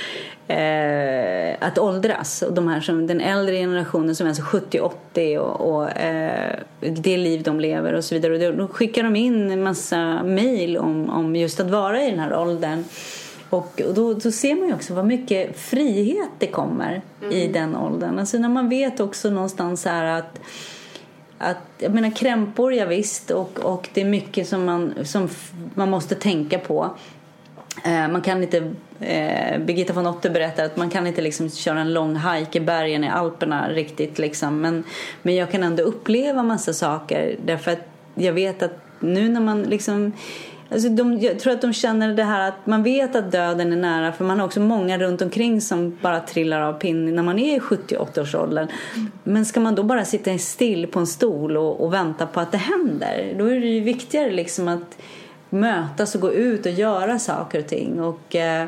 eh, att åldras. Och de här som, den äldre generationen som är alltså sjuttio åttio och, och eh, det liv de lever och så vidare. Och då, då skickar de in en massa mejl om, om just att vara i den här åldern. Och, och då, då ser man ju också vad mycket frihet det kommer mm. i den åldern. Alltså när man vet också någonstans här att Att, jag menar krämpor, ja visst, och, och det är mycket som man, som man måste tänka på. Eh, man kan inte, eh, Birgitta von Otter berättar att man kan inte liksom köra en lång hike i bergen i Alperna riktigt liksom. Men, men jag kan ändå uppleva massa saker därför att jag vet att nu när man liksom... Alltså de, jag tror att de känner det här att man vet att döden är nära, för man har också många runt omkring som bara trillar av pinn när man är i sjuttioåtta-årsåldern. Mm. Men ska man då bara sitta still på en stol och, och vänta på att det händer, då är det ju viktigare liksom att mötas och gå ut och göra saker och ting. Och eh,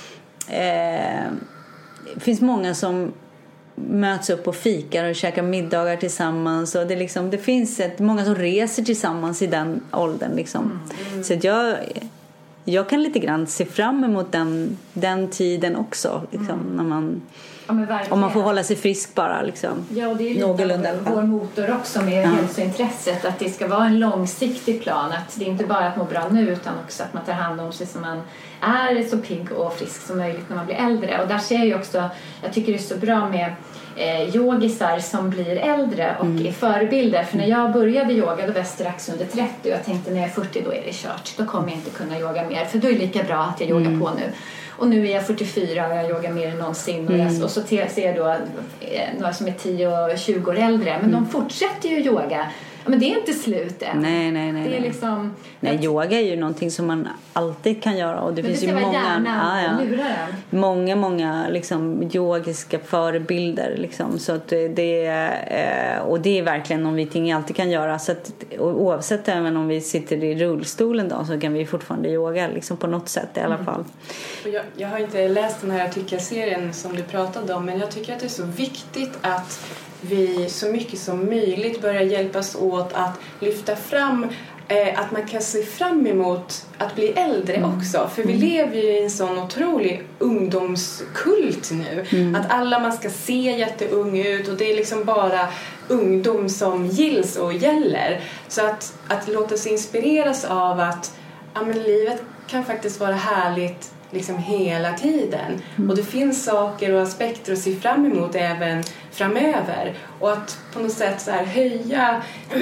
eh, det finns många som möts upp och fikar och käkar middagar tillsammans, och det, liksom, det finns ett, många som reser tillsammans i den åldern liksom. Mm. Mm. Så att jag, jag kan lite grann se fram emot den, den tiden också liksom, mm. när man, ja, om man får hålla sig frisk bara liksom. Ja, och det är ju vår motor också med ja. hälsointresset, att det ska vara en långsiktig plan, att det är inte bara att må bra nu utan också att man tar hand om sig så man är så pigg och frisk som möjligt när man blir äldre. Och där ser jag ju också, jag tycker det är så bra med eh, yogisar som blir äldre och mm. är förebilder. För när jag började yoga, då var jag strax under trettio, och jag tänkte när jag är fyrtio då är det kört. Då kommer jag inte kunna yoga mer, för då är det lika bra att jag yogar mm. på nu. Och nu är jag fyrtiofyra och jag yogar mer än någonsin. Mm. Och, jag, och så ser jag då eh, några som är tio och tjugo år äldre. Men mm. de fortsätter ju yoga. Ja, men det är inte slut än. Nej, nej, nej. Det är liksom, nej, att... yoga är ju någonting som man alltid kan göra. Och det men finns det ju många, ah, ja. många, många liksom, yogiska förebilder. Liksom. Så att det är, och det är verkligen någonting jag alltid kan göra. Så att, oavsett även om vi sitter i rullstolen då, så kan vi fortfarande yoga liksom, på något sätt i alla fall. Mm. Och jag, jag har inte läst den här artikelserien som du pratade om, men jag tycker att det är så viktigt att vi så mycket som möjligt börjar hjälpas åt att lyfta fram eh, att man kan se fram emot att bli äldre mm. också. För vi lever ju i en sån otrolig ungdomskult nu. Mm. Att alla man ska se jätteung ut, och det är liksom bara ungdom som gills och gäller. Så att, att låta sig inspireras av att ja, men livet kan faktiskt vara härligt liksom hela tiden. Mm. Och det finns saker och aspekter att se fram emot även framöver. Och att på något sätt så här höja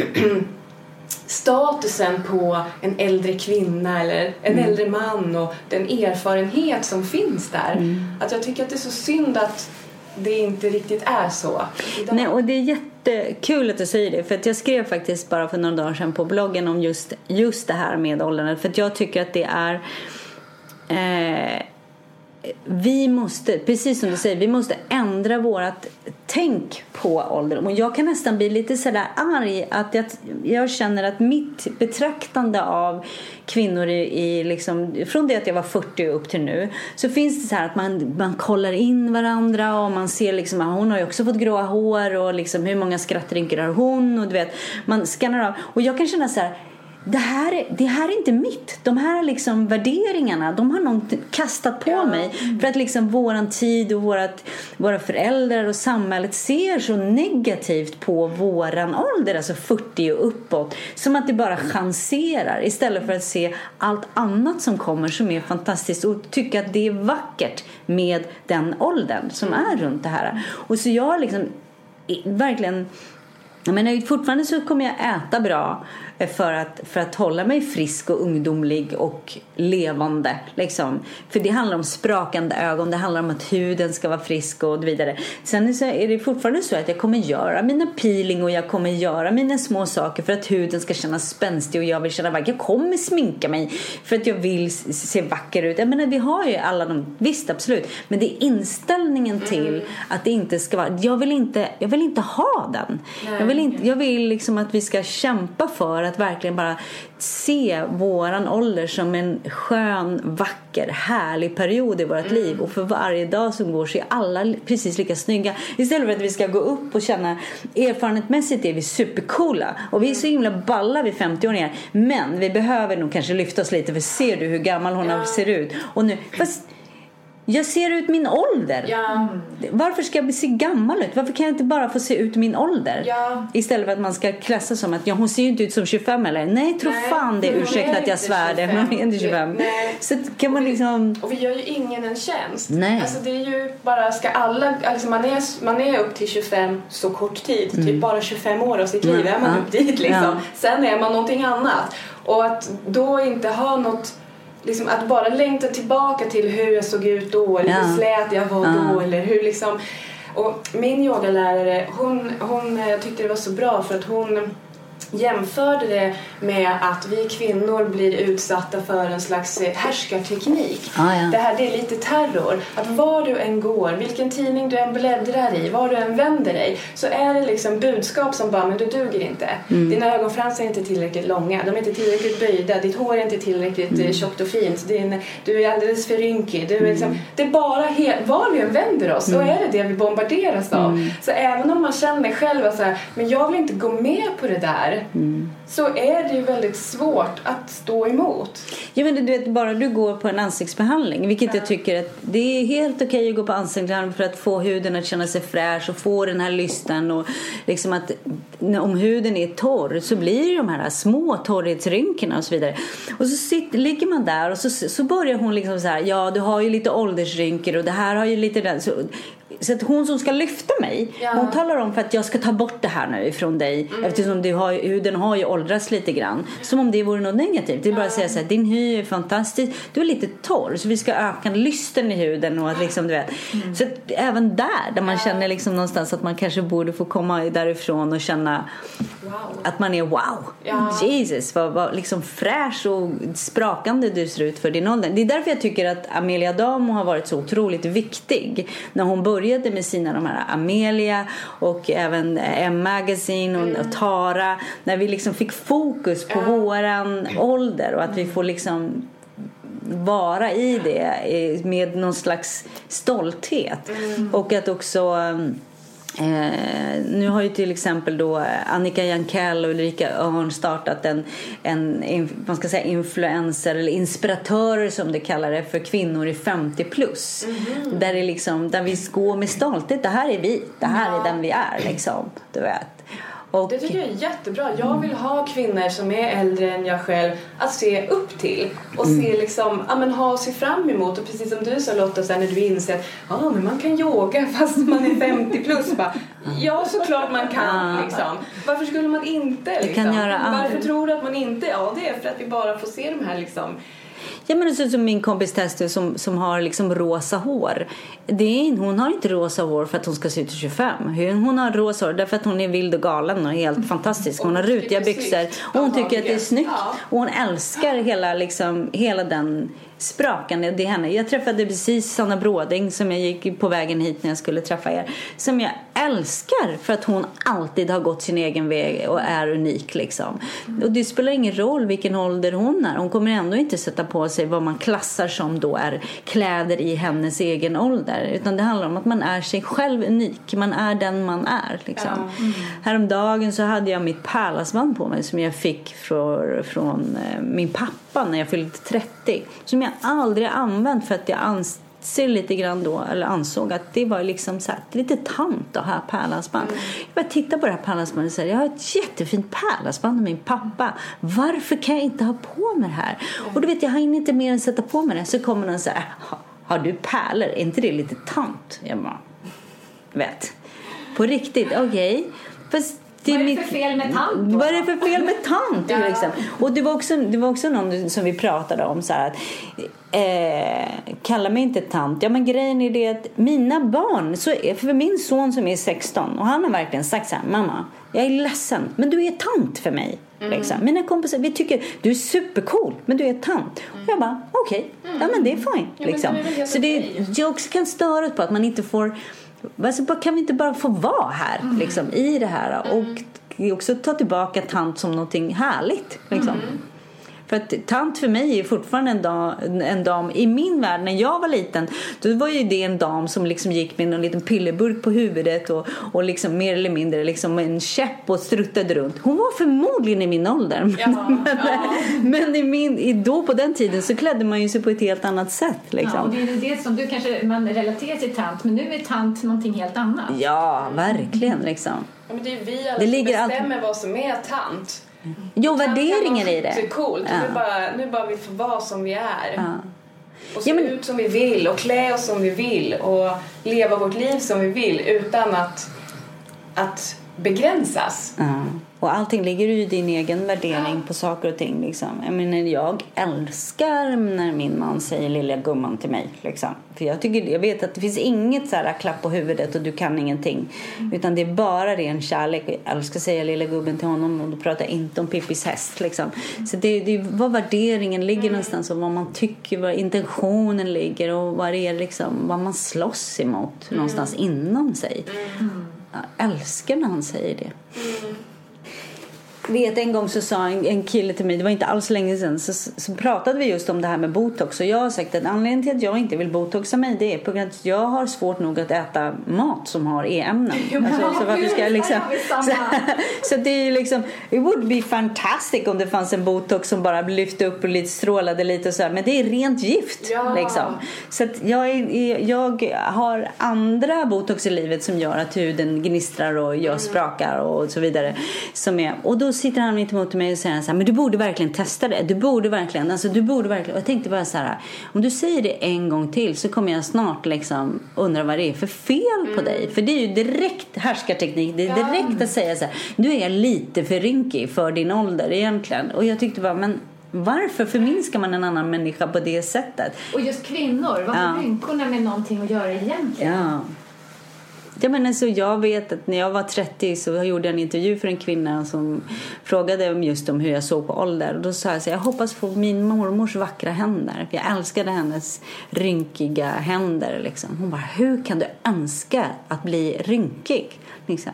statusen på en äldre kvinna eller en mm. äldre man och den erfarenhet som finns där. Mm. Att jag tycker att det är så synd att det inte riktigt är så idag. Nej, och det är jättekul att du säger det. För att jag skrev faktiskt bara för några dagar sedan på bloggen om just, just det här med åldern. För att jag tycker att det är... Eh, vi måste, precis som du säger, vi måste ändra vårat tänk på åldern. Och jag kan nästan bli lite sådär arg att jag, jag känner att mitt betraktande av kvinnor i, i liksom, från det att jag var fyrtio upp till nu, så finns det så här att man, man kollar in varandra och man ser liksom att hon har ju också fått gråa hår och liksom hur många skrattrynkor har hon, och du vet, man skannar av. Och jag kan känna så här, Det här, är, det här är inte mitt. De här liksom värderingarna, de har någon kastat på ja. mig. För att liksom våran tid och vårat, våra föräldrar och samhället ser så negativt på våran ålder, alltså fyrtio och uppåt. Som att det bara chanserar istället för att se allt annat som kommer som är fantastiskt. Och tycka att det är vackert med den åldern som är runt det här. Och så jag liksom verkligen... Men fortfarande så kommer jag äta bra för att, för att hålla mig frisk och ungdomlig och levande liksom. För det handlar om sprakande ögon, det handlar om att huden ska vara frisk och vidare. Sen så är det fortfarande så att jag kommer göra mina peeling och jag kommer göra mina små saker för att huden ska kännas spänstig och jag vill känna vacker. Jag kommer sminka mig för att jag vill se vacker ut. Jag menar, vi har ju alla de, visst absolut, men det är inställningen till mm. att det inte ska vara, jag vill inte, jag vill inte ha den. Nej. Jag vill inte, jag vill liksom att vi ska kämpa för att verkligen bara se våran ålder som en skön, vacker, härlig period i vårt mm. liv. Och för varje dag som går så är alla precis lika snygga. Istället för att vi ska gå upp och känna, erfarenhetsmässigt är vi supercoola. Och vi är så himla balla vid femtio-åringar. Men vi behöver nog kanske lyfta oss lite, för ser du hur gammal hon ja. ser ut? Och nu, fast jag ser ut min ålder. Ja. Varför ska jag se gammal ut? Varför kan jag inte bara få se ut min ålder? Ja. Istället för att man ska klassa som att ja, hon ser ju inte ut som tjugofem eller. Nej, tro Nej. fan det är ursäkta att jag svär det. Men hon är inte tjugofem. Nej. Så kan man liksom... Och vi gör ju ingen en tjänst. Nej. Alltså det är ju bara, ska alla, alltså man är, man är upp till tjugofem så kort tid. Mm. Typ bara tjugofem år av sitt liv är man ja. upp dit liksom. Ja. Sen är man någonting annat. Och att då inte ha något... Liksom att bara längta tillbaka till hur jag såg ut då, eller ja. hur slät jag var ja. då, eller hur liksom. Och min yogalärare, hon, hon tyckte det var så bra för att hon jämförde det med att vi kvinnor blir utsatta för en slags härskarteknik. Ah, ja. Det här, det är lite terror. Att var du än går, vilken tidning du än bläddrar i, var du än vänder dig, så är det liksom budskap som bara, men du duger inte. Mm. Dina ögonfransar är inte tillräckligt långa, de är inte tillräckligt böjda, ditt hår är inte tillräckligt mm. tjockt och fint, Din, du är alldeles för rynkig. Du är liksom, mm. det är bara, he- var vi än vänder oss, mm. så är det det vi bombarderas av. Mm. Så även om man känner själv så här, men jag vill inte gå med på det där, Mm. så är det ju väldigt svårt att stå emot. Ja, men du vet, bara du går på en ansiktsbehandling, vilket ja. jag tycker att det är helt okej att gå på ansiktsbehandling för att få huden att känna sig fräsch och få den här lysten, och liksom att om huden är torr så blir det de här små torrhetsrynkorna och så vidare. Och så sitter, ligger man där och så, så börjar hon liksom så här, ja, du har ju lite åldersrynkor och det här har ju lite den, så Så att hon som ska lyfta mig, ja. hon talar om för att jag ska ta bort det här nu ifrån dig. Mm. Eftersom du har, huden har ju åldrats lite grann. Som om det vore något negativt. Det är bara att säga så här, din hy är fantastisk. Du är lite torr, så vi ska öka lysten i huden. Och att liksom, du vet. Mm. Så att även där, där man ja. känner liksom någonstans att man kanske borde få komma därifrån och känna wow. att man är wow. Ja. Jesus, vad, vad liksom fräsch och sprakande du ser ut för din ålder. Det är därför jag tycker att Amelia Adamo har varit så otroligt viktig. När hon började med sina de här Amelia och även M-magazine och, mm. och Tara, när vi liksom fick fokus på mm. våran ålder och att vi får liksom vara i det med någon slags stolthet. Mm. Och att också Eh, nu har ju till exempel då Annika Jankell och Ulrika Örn startat en, en man ska säga influencer eller inspiratörer som det kallar det för kvinnor i femtio plus. Mm-hmm. Där det liksom, där vi går med stolthet, det här är vi, det här ja. är den vi är liksom, du vet. Och det tycker jag är jättebra. Jag vill ha kvinnor som är äldre än jag själv att se upp till och mm. se liksom, ja, men ha sig fram emot. Och precis som du sa, Lotta, sen när du inser att ja, men man kan yoga fast man är femtio plus. Bara, ja, såklart man kan liksom. Varför skulle man inte liksom? Kan göra Varför tror du att man inte? Ja, det är för att vi bara får se de här liksom. Ja, men det är som min kompis Tester som, som har liksom rosa hår. Det är, hon har inte rosa hår för att hon ska se ut till tjugofem. Hon har rosa hår därför att hon är vild och galen och helt fantastisk. Hon har rutiga byxor och hon tycker att det är snyggt. Och hon älskar hela, liksom, hela den sprakande. Det är henne. Jag träffade precis Sanna Bråding som jag gick på vägen hit när jag skulle träffa er. Som jag älskar för att hon alltid har gått sin egen väg och är unik liksom. Och det spelar ingen roll vilken ålder hon är. Hon kommer ändå inte sätta på sig vad man klassar som då är kläder i hennes egen ålder. Utan det handlar om att man är sig själv unik. Man är den man är liksom. Ja. Mm. Häromdagen så hade jag mitt pärlasband på mig som jag fick från, från min pappa när jag fyllde trettio. Som jag aldrig använt för att jag anser lite grann då, eller ansåg att det var liksom så här, lite tant att ha pärlasband. Mm. Jag bara tittar på det här pärlasbandet och säger, jag har ett jättefint pärlasband med min pappa. Varför kan jag inte ha på mig det här? Mm. Och du vet, jag har inte mer än sätta på mig det. Så kommer någon så här, har du pärlor? Är inte det lite tant? Jag bara, vet. På riktigt, okej. Okay. Fast Det är vad är det mitt, för fel med tant då? Vad är det för fel med tant? Ja. Liksom? Och det var, också, det var också någon som vi pratade om så här att eh, kalla mig inte tant. Ja, men grejen är det att mina barn, så är, för min son som är sexton, och han har verkligen sagt så här: mamma, jag är ledsen, men du är tant för mig. Mm. Liksom. Mina kompisar, vi tycker du är supercool, men du är tant. Mm. Och jag bara, okej, okay, mm. ja, men det är fine. Liksom. Ja, det är så det, jag också kan störa på att man inte får, alltså, kan vi inte bara få vara här mm. liksom, i det här och mm. också ta tillbaka tant som någonting härligt liksom. Mm. För att tant för mig är fortfarande en dam, en dam. I min värld när jag var liten, då var ju det en dam som liksom gick med en liten pillerburk på huvudet och, och liksom mer eller mindre liksom en käpp och struttade runt. Hon var förmodligen i min ålder. Ja, men ja. men i min, i, då på den tiden så klädde man ju sig på ett helt annat sätt. Liksom. Ja, och det är det som du kanske, man relaterar till tant, men nu är tant någonting helt annat. Ja, verkligen liksom. Ja, men det är vi alla det som bestämmer allt... vad som är tant. Jo, värderingen i det. Det är coolt. Ja. Nu, bara, nu bara vi får vara som vi är. Ja. Och se ja, men... ut som vi vill. Och klä oss som vi vill. Och leva vårt liv som vi vill. Utan att, att begränsas. Ja. Och allting ligger ju i din egen värdering ja. på saker och ting. Liksom. Jag menar, jag älskar när min man säger lilla gumman till mig. Liksom. För jag, tycker, jag vet att det finns inget så här klapp på huvudet och du kan ingenting. Mm. Utan det är bara ren kärlek. Jag älskar att säga lilla gubben till honom och då pratar jag inte om Pippis häst. Liksom. Mm. Så det, det är vad värderingen ligger mm. någonstans och vad man tycker, vad intentionen ligger och vad det är liksom, vad man slåss emot mm. någonstans inom sig. Mm. Jag älskar när han säger det. Mm. Vet en gång så sa en, en kille till mig, det var inte alls länge sedan, så, så pratade vi just om det här med botox och jag har sagt att anledningen till att jag inte vill botoxa mig, det är på grund av att jag har svårt nog att äta mat som har e-ämnen. Alltså, så varför ska jag liksom så, så det är liksom, it would be fantastic om det fanns en botox som bara lyfte upp och lite strålade lite och så här, men det är rent gift ja. liksom. Så att jag, är, jag har andra botox i livet som gör att huden gnistrar och jag sprakar och så vidare som är, och då sitter han mitt emot mig och säger så här, men du borde verkligen testa det. Du borde verkligen, alltså du borde verkligen. Och jag tänkte bara så här, om du säger det en gång till så kommer jag snart liksom undra vad det är för fel mm. på dig. För det är ju direkt härskarteknik. Det är direkt ja. att säga så här, du är lite för rynkig för din ålder egentligen. Och jag tyckte bara, men varför förminskar man en annan människa på det sättet? Och just kvinnor, vad har ja. rynkorna med någonting att göra egentligen? Ja. Jag menar, så jag vet att när jag var trettio så gjorde jag en intervju för en kvinna som frågade just om hur jag såg på ålder. Och då sa jag så här, jag hoppas få min mormors vackra händer. För jag älskade hennes rynkiga händer. Liksom. Hon bara, hur kan du önska att bli rynkig? Liksom.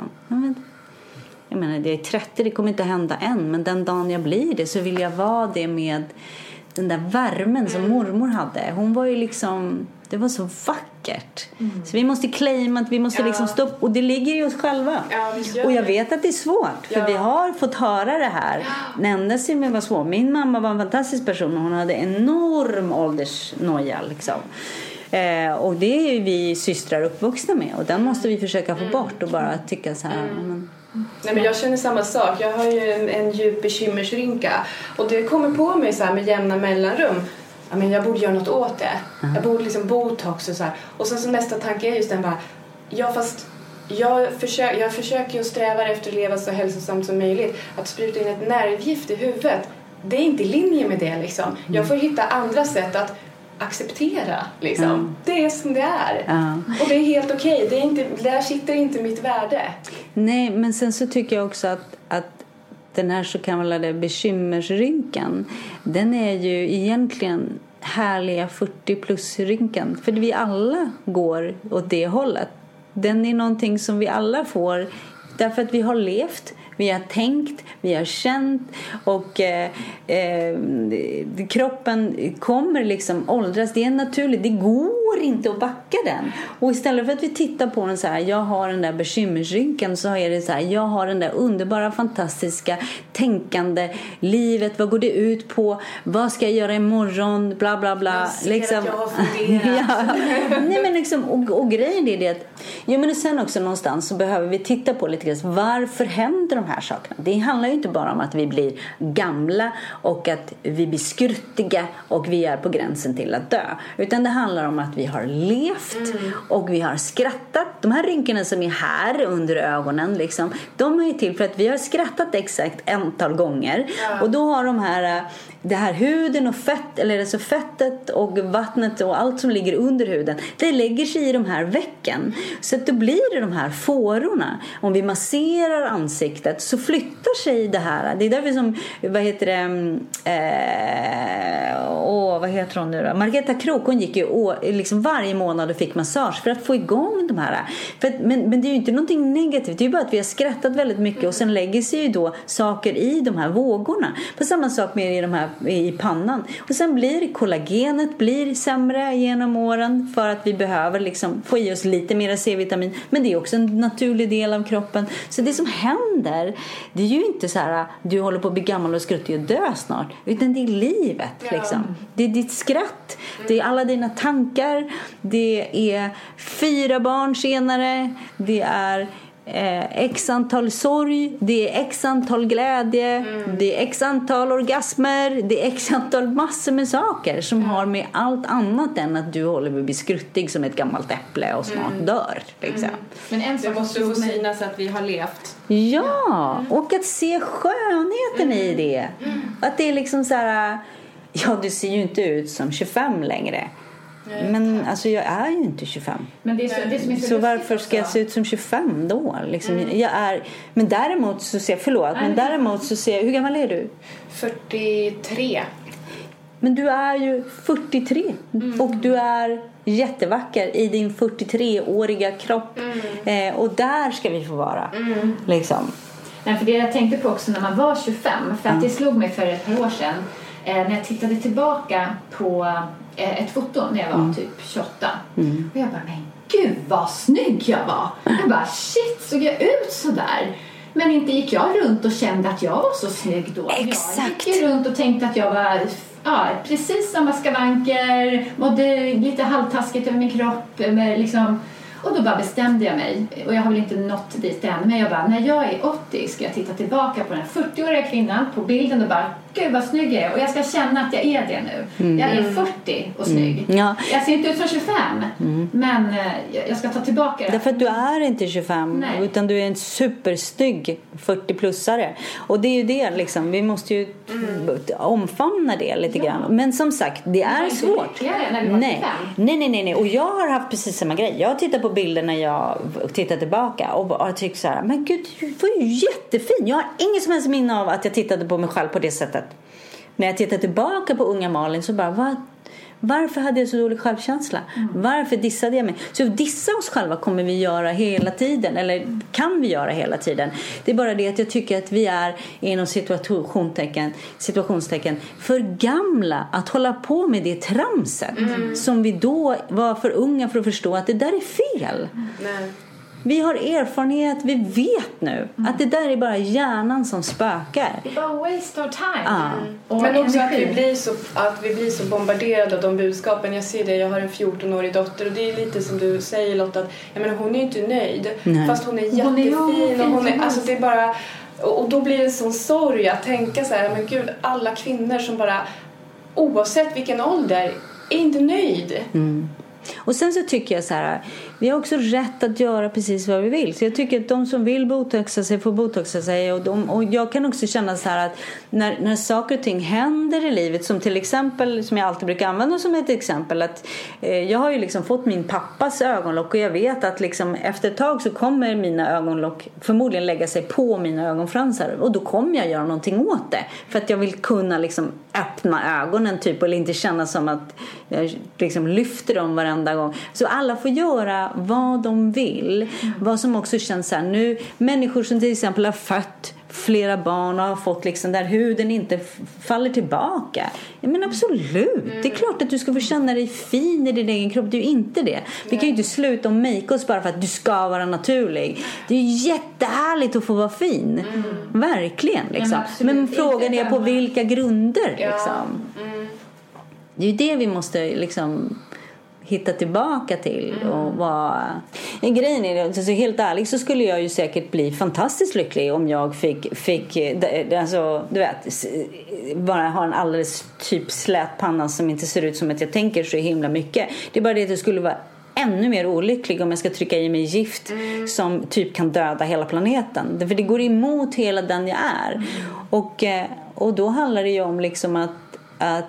Jag menar, det är trettio, det kommer inte hända än. Men den dagen jag blir det så vill jag vara det med den där värmen som mormor hade. Hon var ju liksom... Det var så vackert. Mm. Så vi måste claima att vi måste ja. liksom stoppa. Och det ligger i oss själva. Ja, och jag vet att det är svårt. För ja. vi har fått höra det här. Ja. Ända sedan vi var små. Min mamma var en fantastisk person. Och hon hade enorm åldersnoja. Liksom. Eh, och det är ju vi systrar uppvuxna med. Och den måste vi försöka få bort. Och bara tycka så här... Mm. Men, Nej, men jag känner samma sak. Jag har ju en, en djup bekymmersrynka. Och det kommer på mig så här med jämna mellanrum. Ja, men jag borde göra något åt det. Uh-huh. Jag borde liksom botox och så här. Och sen så nästa tanke är just den bara, ja fast jag, försöker, jag försöker ju sträva efter att leva så hälsosamt som möjligt. Att spruta in ett nervgift i huvudet, det är inte i linje med det liksom. Mm. Jag får hitta andra sätt att acceptera liksom. Mm. Det är som det är. Mm. Och det är helt okej. Okay. Det är inte, där sitter inte mitt värde. Nej, men sen så tycker jag också att, att den här så kallade bekymmersrynkan, den är ju egentligen härliga fyrtio plus rynkan. För vi alla går åt det hållet. Den är någonting som vi alla får därför att vi har levt, vi har tänkt, vi har känt och eh, eh, kroppen kommer liksom åldras. Det är naturligt, det går inte att backa den. Och istället för att vi tittar på den så här, jag har den där bekymmersrynkan, så är det så här, jag har den där underbara, fantastiska tänkande livet, vad går det ut på, vad ska jag göra imorgon, bla bla bla. Jag ser liksom. att jag har funderat. Ja. Nej, men liksom, och, och grejen är det att jo, men sen också någonstans så behöver vi titta på lite grann, varför händer de här sakerna? Det handlar ju inte bara om att vi blir gamla och att vi blir skruttiga och vi är på gränsen till att dö, utan det handlar om att vi har levt mm. och vi har skrattat. De här rynkorna som är här under ögonen liksom, de är ju till för att vi har skrattat exakt antal gånger ja. Och då har de här det här huden och fett, eller alltså fettet och vattnet och allt som ligger under huden, det lägger sig i de här vecken, så att då blir det de här fårorna. Om vi masserar ansiktet så flyttar sig det här. Det är därför som, vad heter det eh, åh, vad heter hon nu då? Margareta Krok, hon gick ju å, liksom varje månad och fick massage för att få igång de här. För att, men, men det är ju inte någonting negativt, det är ju bara att vi har skrattat väldigt mycket och sen lägger sig ju då saker i de här vågorna. På samma sak med i de här i pannan. Och sen blir kollagenet blir sämre genom åren för att vi behöver liksom få i oss lite mer C-vitamin. Men det är också en naturlig del av kroppen. Så det som händer, det är ju inte så här du håller på att bli gammal och skruttig och dö snart. Utan det är livet liksom. Det är ditt skratt. Det är alla dina tankar. Det är fyra barn senare. Det är Eh, x antal sorg, det är x antal glädje, mm. det är x antal orgasmer, det är x antal massor med saker som mm. har med allt annat än att du håller på att bli skruttig som ett gammalt äpple och snart mm. dör liksom. Mm. Men en sak måste få synas att vi har levt. Ja, mm. och att se skönheten mm. i det. Mm. Att det är liksom så här, ja, du ser ju inte ut som tjugofem längre. Men alltså jag är ju inte tjugofem. Men det är så, det som är så, så varför ska jag se ut som tjugofem då? Liksom, mm. jag är, men däremot så ser jag, förlåt, men däremot så ser jag, hur gammal är du? fyrtiotre. Men du är ju fyrtiotre mm. och du är jättevacker i din fyrtiotreåriga kropp. Mm. Eh, och där ska vi få vara. Mm. Liksom. Nej, för det jag tänkte på också när man var tjugofem, för att det slog mig för ett par år sedan eh, när jag tittade tillbaka på ett foto när jag var mm. typ tjugoåtta. Mm. Och jag bara, men gud vad snygg jag var. Jag bara, shit, såg jag ut så där? Men inte gick jag runt och kände att jag var så snygg då. Exakt. Jag gick runt och tänkte att jag var ja, precis samma skavanker, mådde lite halvtaskigt över min kropp. Med liksom, och då bara bestämde jag mig. Och jag har väl inte nått dit än. Men jag bara, när jag är åttio ska jag titta tillbaka på den här fyrtioåriga kvinnan på bilden och bara, gud vad snygg jag är. Och jag ska känna att jag är det nu. Mm. Jag är fyrtio och snygg. Mm. Ja. Jag ser inte ut som tjugofem. Mm. Men jag ska ta tillbaka det. Därför att du är inte tjugofem. Nej. Utan du är en supersnygg fyrtio-plussare. Och det är ju det liksom. Vi måste ju mm. omfamna det lite ja. grann. Men som sagt, det är det svårt. När vi var nej. nej, nej, nej, nej. Och jag har haft precis samma grej. Jag tittar på bilder när jag tittar tillbaka. Och jag tycker så här, men gud, du var ju jättefin. Jag har ingen som helst minne av att jag tittade på mig själv på det sättet. När jag tittar tillbaka på unga Malin så bara, vad, varför hade jag så dålig självkänsla? Mm. Varför dissade jag mig? Så dissa oss själva kommer vi göra hela tiden. Eller kan vi göra hela tiden. Det är bara det att jag tycker att vi är inom situationstecken, situationstecken för gamla att hålla på med det tramset. Mm. Som vi då var för unga för att förstå att det där är fel. Mm. Nej. Vi har erfarenhet, vi vet nu mm. att det där är bara hjärnan som spökar. Det är bara waste of time. Ah. Mm. Men också att vi, blir så, att vi blir så bombarderade av de budskapen. Jag ser det, jag har en fjortonårig dotter och det är lite som du säger Lotta, att jag menar, hon är ju inte nöjd. Nej. Fast hon är jättefin. Hon är, och hon är, alltså det är bara, och då blir det en sån sorg att tänka så här, men gud, alla kvinnor som bara, oavsett vilken ålder, är inte nöjd. Mm. Och sen så tycker jag så här, vi har också rätt att göra precis vad vi vill. Så jag tycker att de som vill botoxa sig får botoxa sig. Och, de, och jag kan också känna så här att när, när saker och ting händer i livet, som till exempel, som jag alltid brukar använda som ett exempel, att eh, jag har ju liksom fått min pappas ögonlock och jag vet att liksom efter ett tag så kommer mina ögonlock förmodligen lägga sig på mina ögonfransar och då kommer jag göra någonting åt det. För att jag vill kunna liksom öppna ögonen typ, eller inte känna som att jag liksom lyfter dem varenda gång. Så alla får göra vad de vill. Mm. Vad som också känns så här nu, människor som till exempel har fött flera barn och har fått liksom där huden inte f- faller tillbaka. Jag menar absolut. Mm. Det är klart att du ska få känna dig fin i din egen kropp. Du är inte det. Vi kan ju inte sluta och make oss bara för att du ska vara naturlig. Det är ju jättehärligt att få vara fin. Mm. Verkligen liksom. Men, men frågan är på vilka grunder liksom. Ja. Mm. Det är ju det vi måste liksom hitta tillbaka till. Mm. Och vara... En grejen är, så helt ärligt så skulle jag ju säkert bli fantastiskt lycklig om jag fick, fick alltså, du vet, bara ha en alldeles typ slät panna som inte ser ut som att jag tänker så himla mycket. Det är bara det att det skulle vara ännu mer olycklig om jag ska trycka i mig gift mm. som typ kan döda hela planeten. För det går emot hela den jag är. Mm. Och, och då handlar det ju om liksom att, att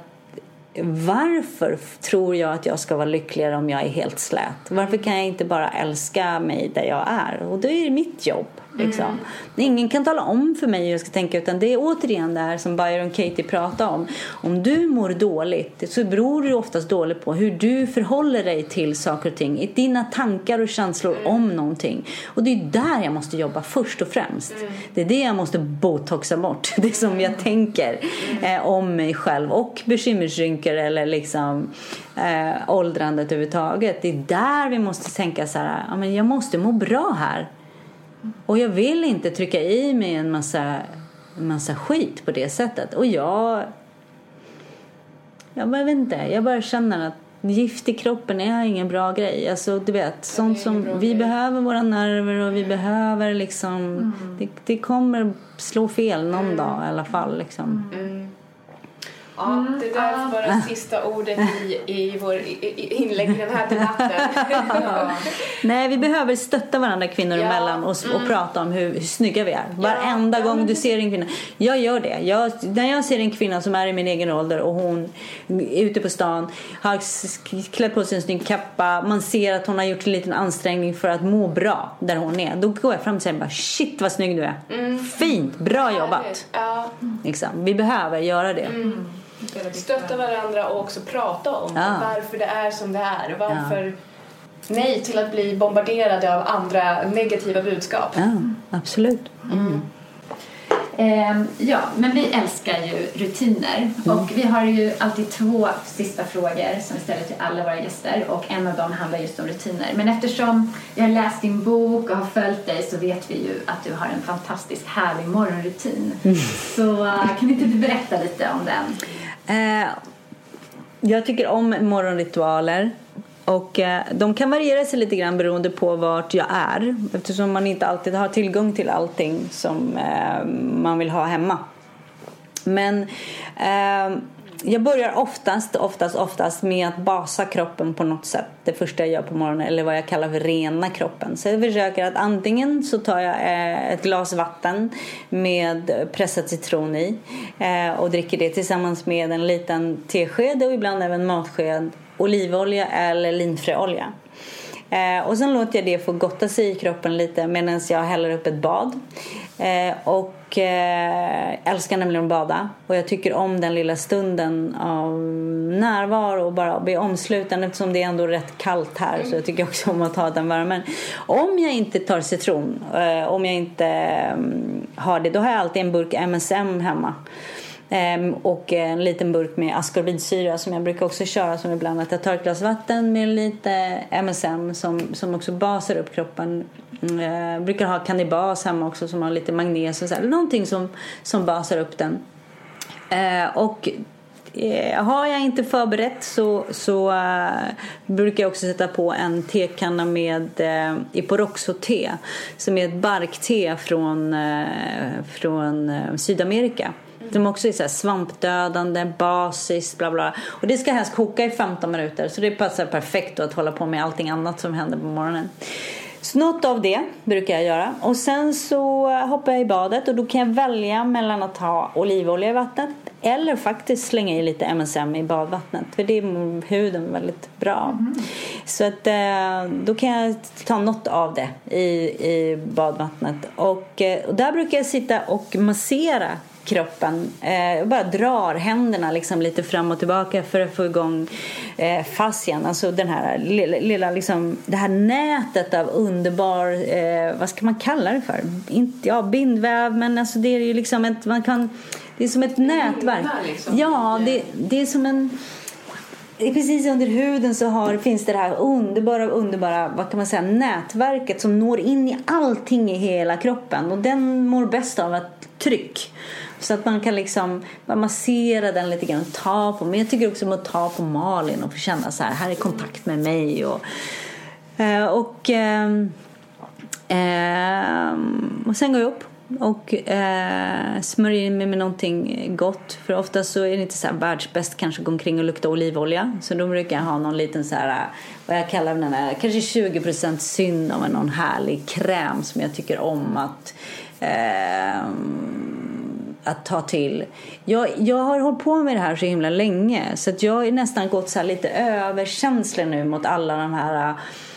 varför tror jag att jag ska vara lyckligare om jag är helt slät? Varför kan jag inte bara älska mig där jag är? Och det är mitt jobb. Liksom. Mm. Ingen kan tala om för mig hur jag ska tänka, utan det är återigen det här som Byron Katie pratar om. Om du mår dåligt så beror det oftast dåligt på hur du förhåller dig till saker och ting. I dina tankar och känslor mm. om någonting. Och det är där jag måste jobba först och främst. Mm. Det är det jag måste botoxa bort. Det som jag tänker eh, om mig själv och bekymmersrynkor eller liksom eh, åldrandet överhuvudtaget. Det är där vi måste tänka så här, ja, men jag måste må bra här. Och jag vill inte trycka i mig en massa, en massa skit på det sättet. Och jag jag bara vet inte, jag bara känner att gift i kroppen är ingen bra grej. Alltså du vet, sånt som vi grej. behöver våra nerver och vi behöver liksom mm. det, det kommer slå fel någon mm. dag i alla fall liksom. Mm. Ja, det där får vara mm. sista ordet i, i vår i, inlägg i den här debatten. Ja. Nej, vi behöver stötta varandra kvinnor ja. emellan och, och mm. prata om hur, hur snygga vi är. Varenda ja. gång du ser en kvinna. Jag gör det. Jag, när jag ser en kvinna som är i min egen ålder och hon är ute på stan, har klätt på sig en snygg kappa, man ser att hon har gjort en liten ansträngning för att må bra där hon är. Då går jag fram och säger bara, shit vad snygg du är. Mm. Fint, bra jobbat. Ja. Liksom. Vi behöver göra det. Mm. Stötta varandra och också prata om ja. varför det är som det är. Varför ja. nej till att bli bombarderade av andra negativa budskap. Ja, absolut. Mm. Mm. Eh, ja, men vi älskar ju rutiner. Mm. Och vi har ju alltid två sista frågor som vi ställer till alla våra gäster. Och en av dem handlar just om rutiner. Men eftersom jag har läst din bok och har följt dig så vet vi ju att du har en fantastiskt härlig morgonrutin. Mm. Så kan inte du berätta lite om den? Eh, jag tycker om morgonritualer. Och eh, de kan variera sig lite grann beroende på vart jag är. Eftersom man inte alltid har tillgång till allting som eh, man vill ha hemma. Men eh, jag börjar oftast, oftast, oftast med att basa kroppen på något sätt. Det första jag gör på morgonen, eller vad jag kallar för rena kroppen. Så jag försöker att antingen så tar jag eh, ett glas vatten med pressad citron i. Eh, och dricker det tillsammans med en liten tesked och ibland även matsked. Olivolja eller linfröolja. Eh, och sen låter jag det få gotta sig i kroppen lite medan jag häller upp ett bad. Eh, och eh, älskar nämligen att bada. Och jag tycker om den lilla stunden av närvaro och bara bli omsluten eftersom det är ändå rätt kallt här. Så jag tycker också om att ha den värmen. Om jag inte tar citron, eh, om jag inte eh, har det, då har jag alltid en burk M S M hemma. Um, och en liten burk med ascorbinsyra som jag brukar också köra som ibland att jag tar ett glas vatten med lite M S M som, som också basar upp kroppen. Uh, jag brukar ha kannibas hemma också som har lite magnes och så här. Någonting som, som basar upp den. Uh, och uh, har jag inte förberett så, så uh, brukar jag också sätta på en tekanna med uh, Iporoxo-te som är ett barkte från, uh, från uh, Sydamerika. De också är så här svampdödande, basiskt, bla bla. Och det ska helst koka i femton minuter. Så det passar perfekt att hålla på med allting annat som händer på morgonen. Så något av det brukar jag göra. Och sen så hoppar jag i badet. Och då kan jag välja mellan att ha olivolja i vattnet. Eller faktiskt slänga i lite M S M i badvattnet. För det är huden väldigt bra. Mm. Så att då kan jag ta något av det i, i badvattnet. Och, och där brukar jag sitta och massera kroppen. Eh, bara drar händerna liksom lite fram och tillbaka för att få igång eh, fascian. Alltså den här lilla, lilla liksom, det här nätet av underbar, eh, vad ska man kalla det för? Inte, ja, bindväv, men alltså det är ju liksom ett, man kan, det är som ett nätverk. Liksom. Ja, det, det är som en... Precis under huden så har, finns det här underbara, underbara, vad kan man säga, nätverket som når in i allting i hela kroppen. Och den mår bäst av ett tryck. Så att man kan liksom massera den lite grann och ta på. Men jag tycker också om att ta på Malin och få känna så här, här är kontakt med mig. Och, och, och sen går jag upp. Och eh, smörjer in mig med någonting gott. För ofta så är det inte så här världsbäst kanske gå omkring och lukta olivolja. Så då brukar jag ha någon liten så här, vad jag kallar den här, kanske tjugo procent synd av någon härlig kräm som jag tycker om att eh, att ta till. Jag, jag har hållit på med det här så himla länge. Så att jag har nästan gått så här lite överkänslig nu mot alla de här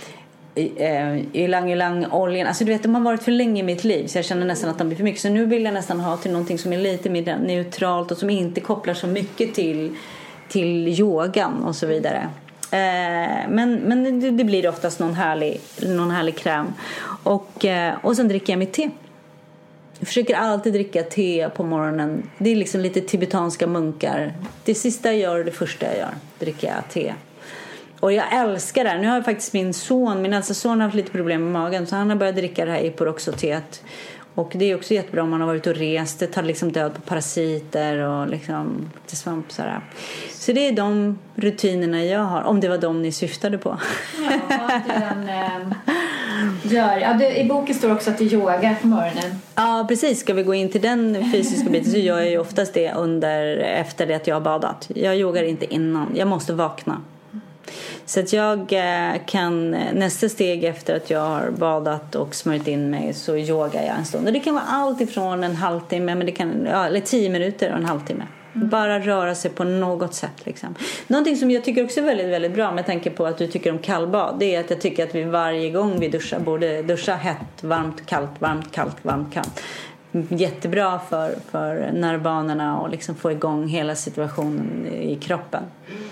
ylang ylang oljan. Alltså du vet, de har varit för länge i mitt liv så jag känner nästan att de blir för mycket. Så nu vill jag nästan ha till någonting som är lite mer neutralt och som inte kopplar så mycket till till yogan och så vidare. Eh, men men det, det blir oftast någon härlig någon härlig kräm och eh, och sen dricker jag mitt te. Jag försöker alltid dricka te på morgonen. Det är liksom lite tibetanska munkar. Det sista jag gör och det första jag gör, dricker jag te. Och jag älskar det. Nu har jag faktiskt min son, min äldsta son har haft lite problem med magen. Så han har börjat dricka det här Iporoxoteet. Och det är också jättebra om man har varit och rest. Det tar liksom död på parasiter och liksom lite svamp sådär. Så det är de rutinerna jag har. Om det var de ni syftade på. Ja, att den äh, gör. Ja, det, i boken står också att du yogar på morgonen. Ja, precis. Ska vi gå in till den fysiska biten så gör jag ju oftast det under, efter det att jag har badat. Jag yogar inte innan. Jag måste vakna. Så att jag kan, nästa steg efter att jag har badat och smörjt in mig så yogar jag en stund. Och det kan vara allt ifrån en halvtimme, men det kan, ja, eller tio minuter och en halvtimme. Mm. Bara röra sig på något sätt liksom. Någonting som jag tycker också är väldigt, väldigt bra med tanke på att du tycker om kallbad, det är att jag tycker att vi varje gång vi duschar borde duscha hett, varmt, kallt, varmt, kallt, varmt, kallt. Jättebra för, för nervbanorna och liksom få igång hela situationen i kroppen.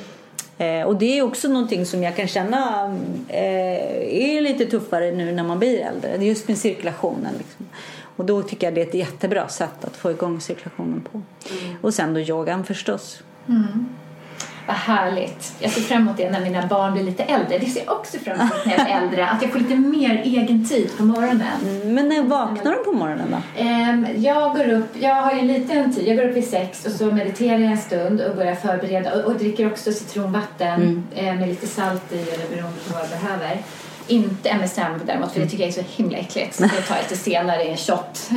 Eh, och det är också någonting som jag kan känna eh, är lite tuffare nu när man blir äldre. Det är just med cirkulationen liksom. Och då tycker jag det är ett jättebra sätt att få igång cirkulationen på. Mm. Och sen då yogan förstås. Mm. Vad härligt. Jag ser fram emot det när mina barn blir lite äldre. Det ser jag också fram emot när jag är äldre. Att jag får lite mer egen tid på morgonen. Mm, men när vaknar du på morgonen då? Um, jag går upp, jag har ju en liten tid. Jag går upp vid sex och så mediterar jag en stund och börjar förbereda. Och, och dricker också citronvatten mm. eh, med lite salt i eller beroende på vad jag behöver. Inte M S M däremot, för det tycker jag är så himla äckligt. Så jag tar lite senare i en shot.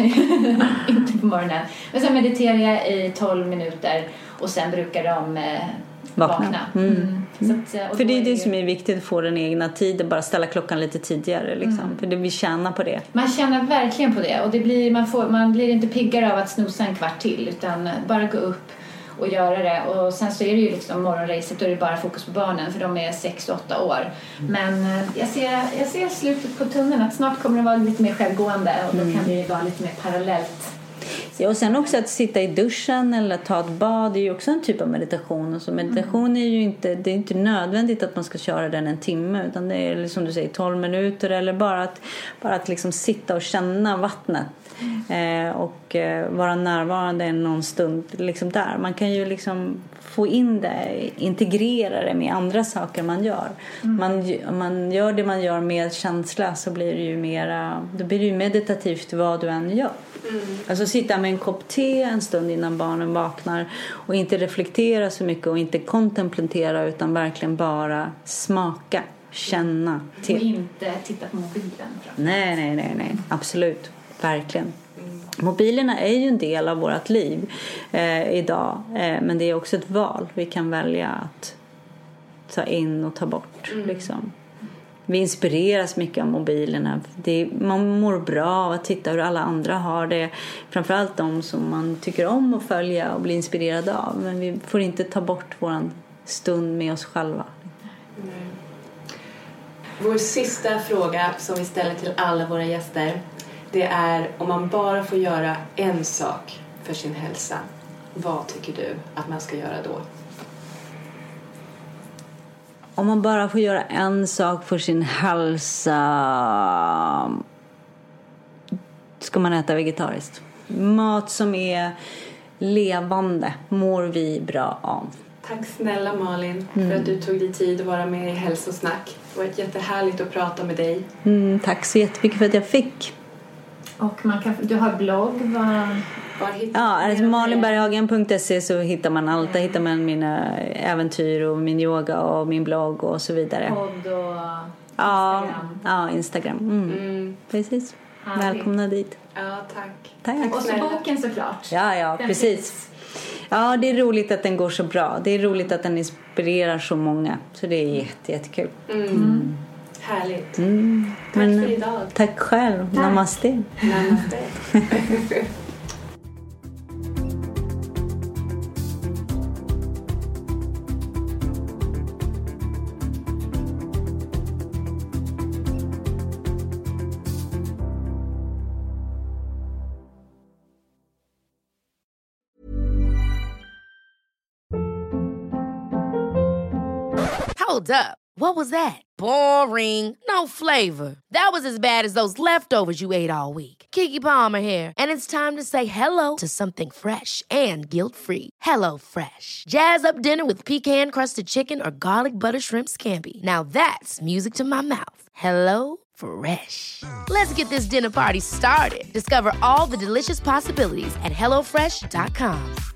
Inte på morgonen. Men sen mediterar jag i tolv minuter och sen brukar de... Eh, vakna. vakna. Mm. Mm. Mm. Så att, för det är det som är viktigt, att få den egna tiden, bara ställa klockan lite tidigare liksom. Mm. För det, vi tjänar på det. Man tjänar verkligen på det och det blir, man, får, man blir inte piggare av att snosa en kvart till, utan bara gå upp och göra det. Och sen så är det ju liksom morgonracet, då är det bara fokus på barnen för de är sex åtta år. Mm. Men jag ser, jag ser slutet på tunneln, att snart kommer det vara lite mer självgående och då mm. kan det vara lite mer parallellt. Ja, och sen också att sitta i duschen eller ta ett bad är ju också en typ av meditation. Och så meditation är ju inte, det är inte nödvändigt att man ska köra den en timme, utan det är som du säger tolv minuter eller bara att, bara att liksom sitta och känna vattnet eh, och eh, vara närvarande någon stund liksom där. Man kan ju liksom få in det, integrera det med andra saker man gör. Mm. Man, om man gör det man gör med känsla så blir det ju mera, då blir det ju meditativt vad du än gör. Mm. Alltså sitta med en kopp te en stund innan barnen vaknar och inte reflektera så mycket och inte kontemplera, utan verkligen bara smaka, känna till. Och inte titta på mobilen. Nej, nej, nej, nej. Absolut. Verkligen. Mm. Mobilerna är ju en del av vårt liv eh, idag. Eh, men det är också ett val. Vi kan välja att ta in och ta bort. Mm. Liksom. Vi inspireras mycket av mobilerna. Det är, man mår bra av att titta hur alla andra har det. Framförallt de som man tycker om att följa och bli inspirerad av. Men vi får inte ta bort våran stund med oss själva. Mm. Vår sista fråga som vi ställer till alla våra gäster, det är om man bara får göra en sak för sin hälsa, vad tycker du att man ska göra då? Om man bara får göra en sak för sin hälsa ska man äta vegetariskt. Mat som är levande mår vi bra av. Tack snälla Malin mm. för att du tog dig tid att vara med i Hälsosnack. Det var jättehärligt att prata med dig. Mm, tack så jättemycket för att jag fick. Och man kan, du har blogg, vad... Ja, alltså malinberghagen punkt se så hittar man allt. Där hittar man mina äventyr och min yoga och min blogg och så vidare. Podd och ja, Instagram. Ja, Instagram. Mm. Mm. Precis. Härligt. Välkomna dit. Ja, tack. Tack. tack och så boken såklart. Ja, ja, den precis. Finns. Ja, det är roligt att den går så bra. Det är roligt att den inspirerar så många. Så det är jätte, jättekul. Mm. Mm. Härligt. Mm. Tack Men, för idag. Tack själv. Tack. Namaste. Namaste. Hold up. What was that? Boring. No flavor. That was as bad as those leftovers you ate all week. Keke Palmer here, and it's time to say hello to something fresh and guilt-free. Hello Fresh. Jazz up dinner with pecan-crusted chicken or garlic butter shrimp scampi. Now that's music to my mouth. Hello Fresh. Let's get this dinner party started. Discover all the delicious possibilities at hello fresh dot com.